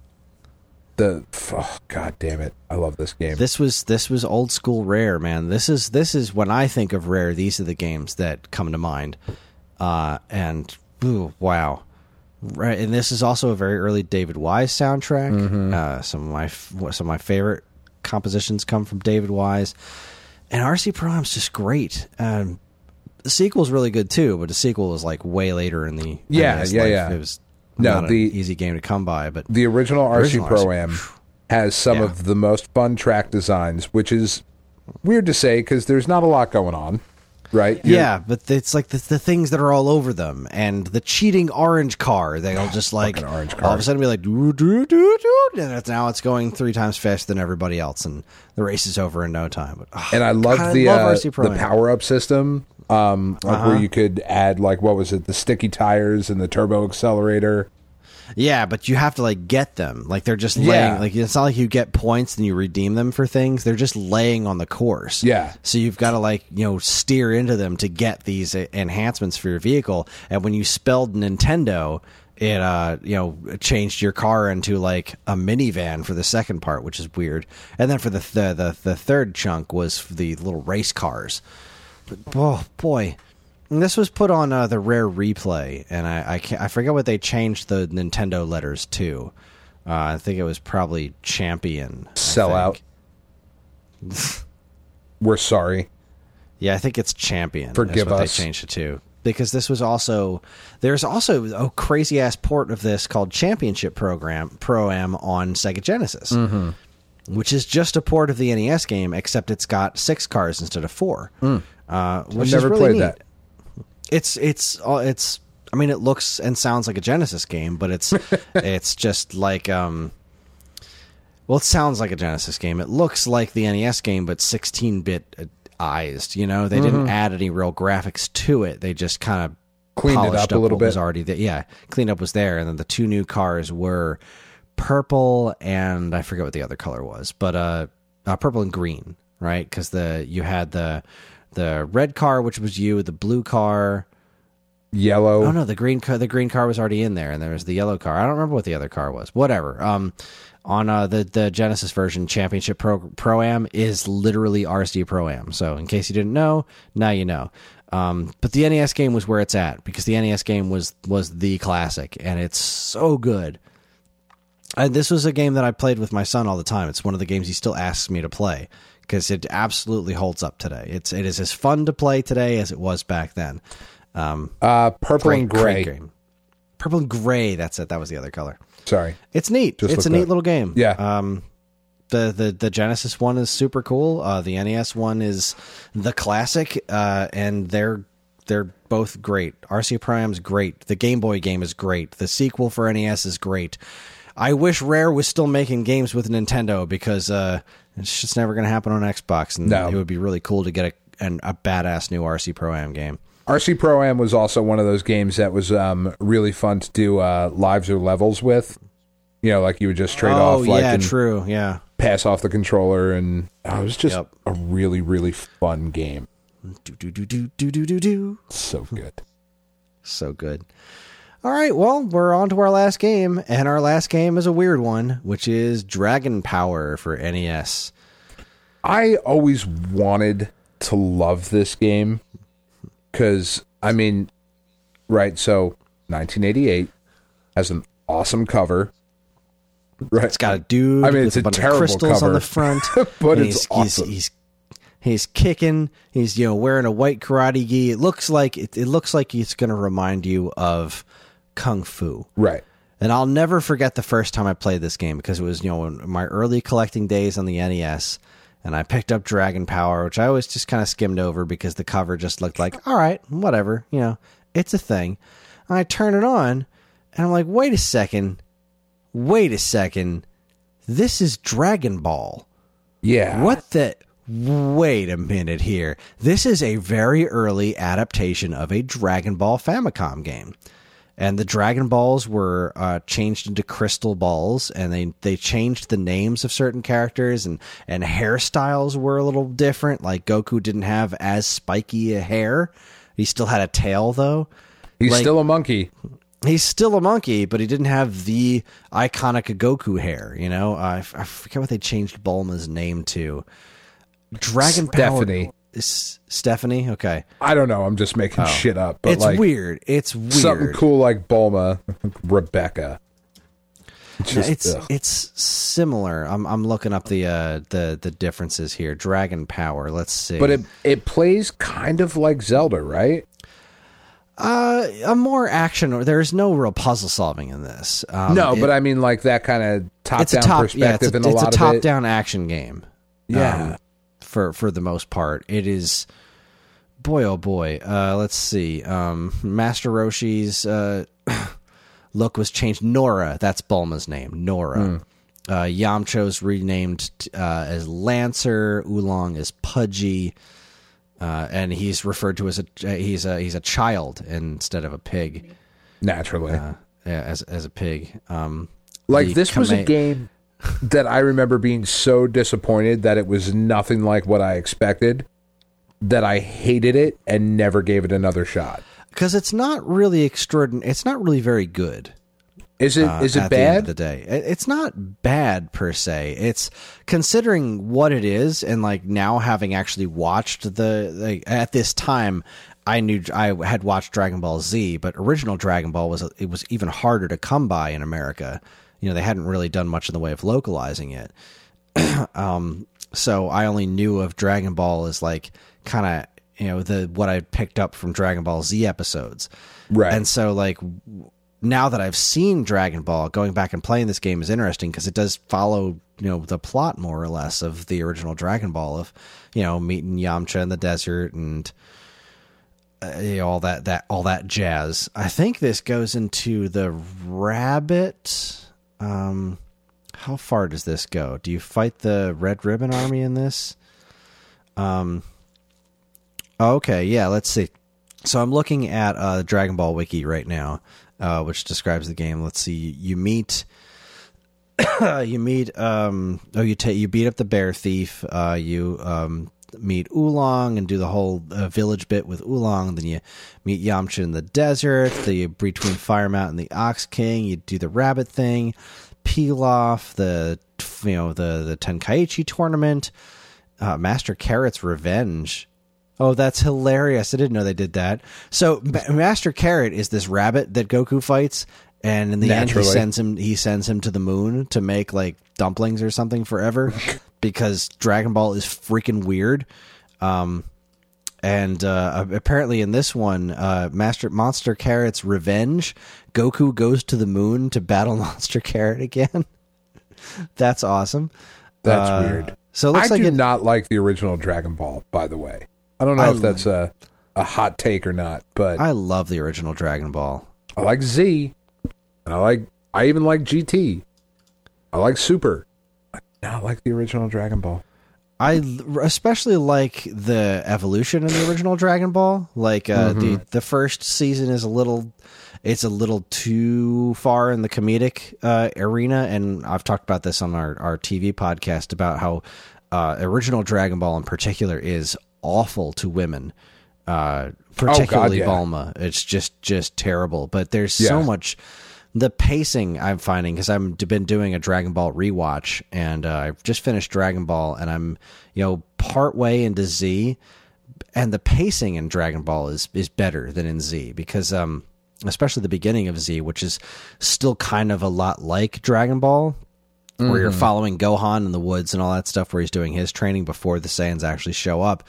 God damn it! I love this game.
This was old school Rare, man. This is when I think of Rare. These are the games that come to mind. And wow. Right, and this is also a very early David Wise soundtrack. Mm-hmm. Some of my favorite compositions come from David Wise, and RC Pro-Am's just great. The sequel's really good too, but the sequel was like way later in the life. It was not an easy game to come by. But
the original RC Pro-Am has some of the most fun track designs, which is weird to say because there's not a lot going on. Right?
Yeah, but it's like the things that are all over them, and the cheating orange car. They'll just like all of a sudden be like, doo, doo, doo, doo, and now it's going 3 times faster than everybody else, and the race is over in no time. But,
and I love the power up system, where you could add the sticky tires and the turbo accelerator.
Yeah, but you have to like get them. Like they're just laying. Like it's not like you get points and you redeem them for things. They're just laying on the course.
Yeah.
So you've got to steer into them to get these enhancements for your vehicle. And when you spelled Nintendo, it changed your car into like a minivan for the second part, which is weird. And then for the third chunk was the little race cars. But oh boy. And this was put on the Rare Replay, and I forget what they changed the Nintendo letters to. I think it was probably Champion.
Sellout. We're sorry.
Yeah, I think it's Champion.
Forgive
is what
us.
They changed it to. Because this was also... There's also a crazy-ass port of this called Championship Pro-Am on Sega Genesis. Mm-hmm. Which is just a port of the NES game, except it's got 6 cars instead of 4. Which
I've
is
never
really
played
neat.
that.
It's. I mean, it looks and sounds like a Genesis game, but it's just like well, it sounds like a Genesis game. It looks like the NES game, but 16-bit-ized. You know, they didn't add any real graphics to it. They just kind of
Cleaned it up a little
what
bit.
was already there. Yeah, cleaned up was there, and then the 2 new cars were purple and I forget what the other color was, but purple and green, right? Because you had the red car, which was you, the blue car.
Yellow.
Oh no, the green car was already in there, and there was the yellow car. I don't remember what the other car was. Whatever. On the Genesis version, Championship Pro-Am is literally RC Pro-Am. So in case you didn't know, now you know. But the NES game was where it's at, because the NES game was the classic, and it's so good. This was a game that I played with my son all the time. It's one of the games he still asks me to play, because it absolutely holds up today. It is as fun to play today as it was back then.
Purple and gray.
Great game. Purple and gray. That's it. That was the other color.
Sorry.
It's neat. It's a neat little game.
Yeah.
The Genesis one is super cool. The NES one is the classic, and they're both great. RC Pro-Am's great. The Game Boy game is great. The sequel for NES is great. I wish Rare was still making games with Nintendo, because it's just never going to happen on Xbox, and it would be really cool to get a badass new RC Pro-Am game.
RC Pro-Am was also one of those games that was really fun to do lives or levels with. You know, like you would just trade off. Like,
yeah,
and
true. Yeah.
pass off the controller, and it was just a really, really fun game.
Do.
So good.
So good. All right, well, we're on to our last game, and our last game is a weird one, which is Dragon Power for NES.
I always wanted to love this game because, I mean, right, so 1988 has an awesome cover. Right.
It's got a dude
I mean,
with
it's
a
a
bunch of
terrible
crystals
cover,
on the front.
but
and
it's awesome.
He's kicking. He's wearing a white karate gi. It looks like it's going to remind you of Kung Fu.
Right.
And I'll never forget the first time I played this game, because it was in my early collecting days on the NES, and I picked up Dragon Power, which I always just kind of skimmed over because the cover just looked like, all right, whatever, it's a thing. And I turn it on, and I'm like, wait a second, this is Dragon Ball.
Yeah.
What the... Wait a minute here. This is a very early adaptation of a Dragon Ball Famicom game. And the Dragon Balls were changed into crystal balls, and they changed the names of certain characters, and hairstyles were a little different. Like, Goku didn't have as spiky a hair. He still had a tail, though.
He's still a monkey.
He's still a monkey, but he didn't have the iconic Goku hair, I forget what they changed Bulma's name to. Dragon
Stephanie.
Power is Stephanie. Okay,
I don't know. I'm just making shit up. But
it's weird. It's weird.
Something cool like Bulma, Rebecca.
It's similar. I'm looking up the differences here. Dragon Power. Let's see.
But it plays kind of like Zelda, right?
A more action. There's no real puzzle solving in this.
But I mean, like that kind of top-down perspective in a lot of it.
It's a top-down action game.
Yeah.
For the most part, it is. Boy, oh boy. Let's see. Master Roshi's look was changed. Nora, that's Bulma's name. Nora. Yamcha's renamed as Lancer. Oolong is Pudgy, and he's referred to as he's a child instead of a pig.
Naturally,
as a pig.
This was a game that I remember being so disappointed that it was nothing like what I expected, that I hated it and never gave it another shot.
Because it's not really extraordinary. It's not really very good.
Is it
at
bad?
The end of the day, it's not bad per se. It's, considering what it is, and like now having actually watched at this time, I had watched Dragon Ball Z, but original Dragon Ball was even harder to come by in America. They hadn't really done much in the way of localizing it. So I only knew of Dragon Ball as like kind of, what I picked up from Dragon Ball Z episodes.
Right.
And so like now that I've seen Dragon Ball, going back and playing this game is interesting because it does follow, the plot more or less of the original Dragon Ball of, meeting Yamcha in the desert and all that jazz. I think this goes into the rabbit. How far does this go? Do you fight the Red Ribbon Army in this? Okay, yeah, let's see. So I'm looking at the Dragon Ball Wiki right now, which describes the game. Let's see. You meet you beat up the bear thief. You meet Oolong and do the whole village bit with Oolong. Then you meet Yamcha in the desert. Between Fire Mountain and the Ox King, you do the rabbit thing. Pilaf, the Tenkaichi tournament, Master Carrot's revenge. Oh, that's hilarious! I didn't know they did that. So Master Carrot is this rabbit that Goku fights, and in the end he sends him to the moon to make like dumplings or something forever, because Dragon Ball is freaking weird. And apparently in this one, Monster Carrot's revenge, Goku goes to the moon to battle Monster Carrot again. That's awesome.
That's weird.
So it looks
I
like
do not like the original Dragon Ball, by the way. I don't know if that's a hot take or not, but
I love the original Dragon Ball.
I like Z, and I even like GT. I like Super. I do not like the original Dragon Ball.
I especially like the evolution in the original Dragon Ball. Like the first season is a little too far in the comedic arena, and I've talked about this on our TV podcast about how original Dragon Ball in particular is awful to women, particularly Bulma. It's just terrible. But there's so much. The pacing I'm finding, because I've been doing a Dragon Ball rewatch, and I've just finished Dragon Ball, and I'm part way into Z, and the pacing in Dragon Ball is better than in Z, because especially the beginning of Z, which is still kind of a lot like Dragon Ball, where you're following Gohan in the woods and all that stuff, where he's doing his training before the Saiyans actually show up.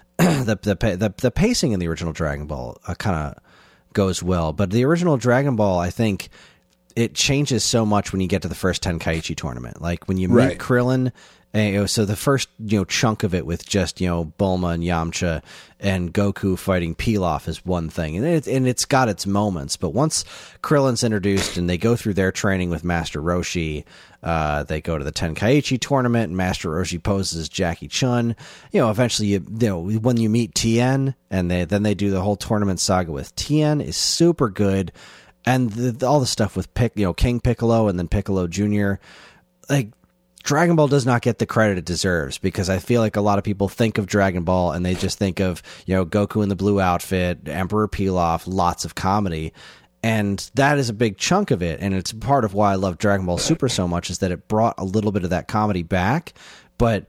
The pacing in the original Dragon Ball kind of goes well, but the original Dragon Ball, I think it changes so much when you get to the first Tenkaichi tournament. Like when you meet Krillin, so the first chunk of it with just Bulma and Yamcha and Goku fighting Pilaf is one thing, and it's got its moments. But once Krillin's introduced and they go through their training with Master Roshi, they go to the Tenkaichi tournament, and Master Roshi poses as Jackie Chun. Eventually, when you meet Tien, and then they do the whole tournament saga with Tien is super good, and all the stuff with King Piccolo and then Piccolo Jr. Like Dragon Ball does not get the credit it deserves, because I feel like a lot of people think of Dragon Ball and they just think of Goku in the blue outfit, Emperor Pilaf, lots of comedy. And that is a big chunk of it, and it's part of why I love Dragon Ball Super so much, is that it brought a little bit of that comedy back. But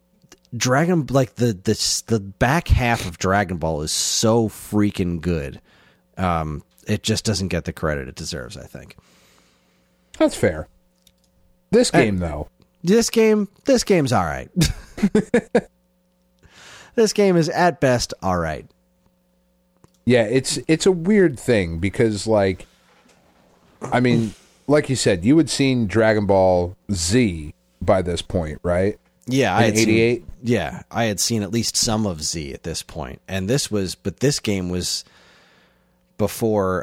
the back half of Dragon Ball is so freaking good. It just doesn't get the credit it deserves, I think.
That's fair. This game, though.
This game's all right. This game is at best all right.
Yeah, it's a weird thing, because like you said, you had seen Dragon Ball Z by this point, right?
Yeah, I had
88.
I had seen at least some of Z at this point, and this game was before.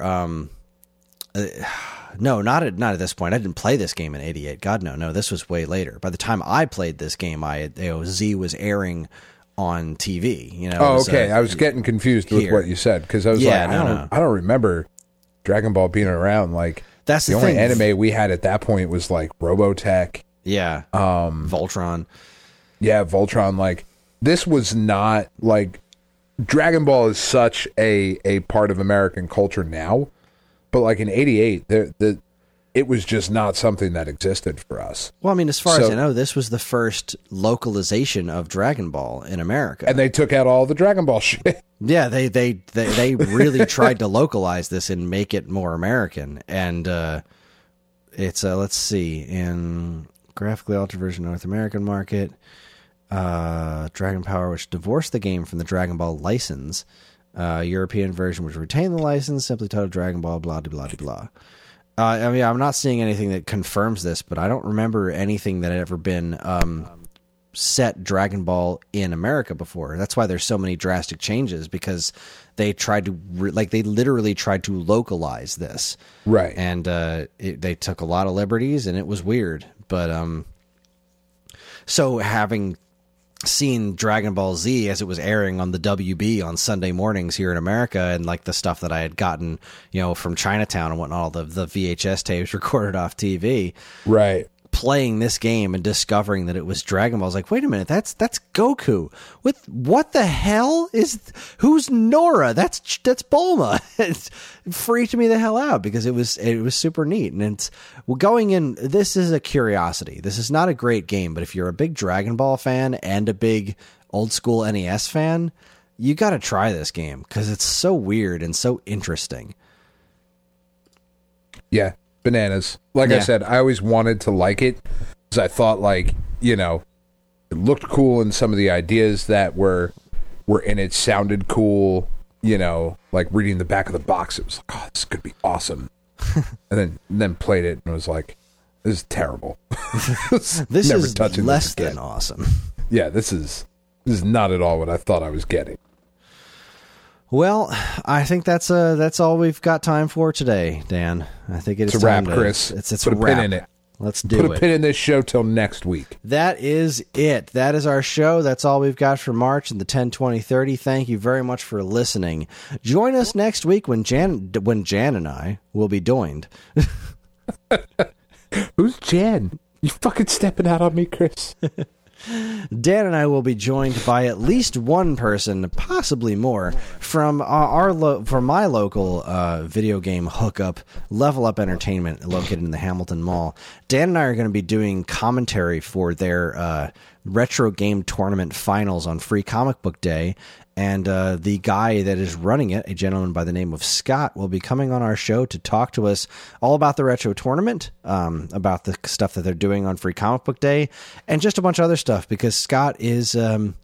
No, not at this point. I didn't play this game in 88. God, no. This was way later. By the time I played this game, Z was airing on TV.
Okay. I was getting confused with what you said, because I was I don't remember Dragon Ball being around. Like,
that's
the only anime we had at that point was like Robotech.
Yeah. Voltron.
Yeah, Voltron. Like, this was not like Dragon Ball is such a part of American culture now. But like in 88, it was just not something that existed for us.
Well, I mean, as far as I know, this was the first localization of Dragon Ball in America.
And they took out all the Dragon Ball shit.
Yeah, they really tried to localize this and make it more American. And it's, let's see, in graphically altered version North American market. Dragon Power, which divorced the game from the Dragon Ball license. European version, which retained the license, simply titled Dragon Ball, blah, blah, blah, blah. I mean, I'm not seeing anything that confirms this, but I don't remember anything that had ever been set Dragon Ball in America before. That's why there's so many drastic changes, because they tried to they literally tried to localize this,
right?
And they took a lot of liberties, and it was weird. But so having seen Dragon Ball Z as it was airing on the WB on Sunday mornings here in America, and like the stuff that I had gotten, from Chinatown and whatnot, all the VHS tapes recorded off TV,
right?
Playing this game and discovering that it was Dragon Ball, I was like, wait a minute, that's Goku. What the hell who's Nora? That's Bulma. It freaked me the hell out, because it was super neat. And going in, this is a curiosity. This is not a great game, but if you're a big Dragon Ball fan and a big old school NES fan, you got to try this game, because it's so weird and so interesting.
Yeah. Bananas. Like I said, I always wanted to like it, because I thought, it looked cool, and some of the ideas that were in it sounded cool. Like reading the back of the box, it was like, oh, this could be awesome. And then played it, and it was like, this is terrible.
This
Never
is
touching
less
this
than awesome.
Yeah, this is not at all what I thought I was getting.
Well, I think that's all we've got time for today, Dan. I think it's
a
time
wrap, Chris.
It's
Put
a
a
wrap.
pin in it.
Let's do it.
Put a pin in this show till next week.
That is it. That is our show. That's all we've got for March and the 10, 20, 30. Thank you very much for listening. Join us next week when Jan and I will be joined.
Who's Jan? You fucking stepping out on me, Chris?
Dan and I will be joined by at least one person, possibly more, from from my local video game hookup, Level Up Entertainment, located in the Hamilton Mall. Dan and I are going to be doing commentary for their retro game tournament finals on Free Comic Book Day. And the guy that is running it, a gentleman by the name of Scott, will be coming on our show to talk to us all about the retro tournament, about the stuff that they're doing on Free Comic Book Day, and just a bunch of other stuff, because Scott is...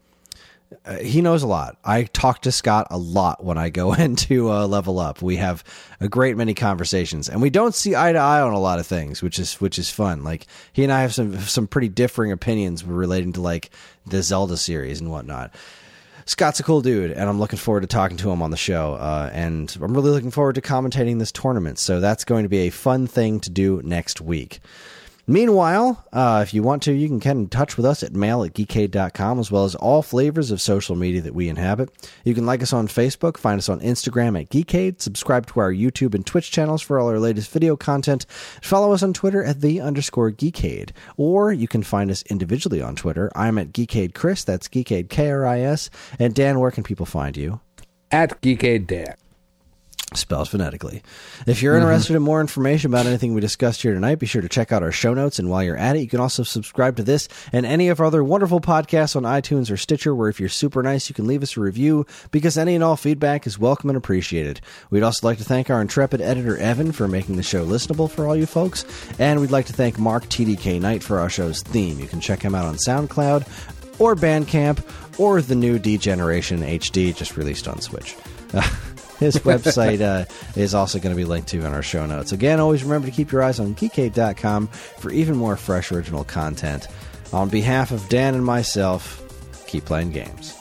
he knows a lot. I talk to Scott a lot when I go into Level Up. We have a great many conversations, and we don't see eye to eye on a lot of things, which is fun. Like, he and I have some pretty differing opinions relating to like the Zelda series and whatnot. Scott's a cool dude, and I'm looking forward to talking to him on the show, and I'm really looking forward to commentating this tournament, so that's going to be a fun thing to do next week. Meanwhile, if you want to, you can get in touch with us at mail@geekade.com, as well as all flavors of social media that we inhabit. You can like us on Facebook, find us on Instagram at Geekade, subscribe to our YouTube and Twitch channels for all our latest video content, follow us on Twitter at @the_Geekade, or you can find us individually on Twitter. I'm at Geekade Chris, that's Geekade KRIS, and Dan, where can people find you?
At Geekade Dan.
Spells phonetically. If you're interested in more information about anything we discussed here tonight, be sure to check out our show notes. And while you're at it, you can also subscribe to this and any of our other wonderful podcasts on iTunes or Stitcher, where if you're super nice, you can leave us a review, because any and all feedback is welcome and appreciated. We'd also like to thank our intrepid editor, Evan, for making the show listenable for all you folks. And we'd like to thank Mark TDK Knight for our show's theme. You can check him out on SoundCloud or Bandcamp or the new D-Generation HD just released on Switch. His website is also going to be linked to in our show notes. Again, always remember to keep your eyes on Geekade.com for even more fresh original content. On behalf of Dan and myself, keep playing games.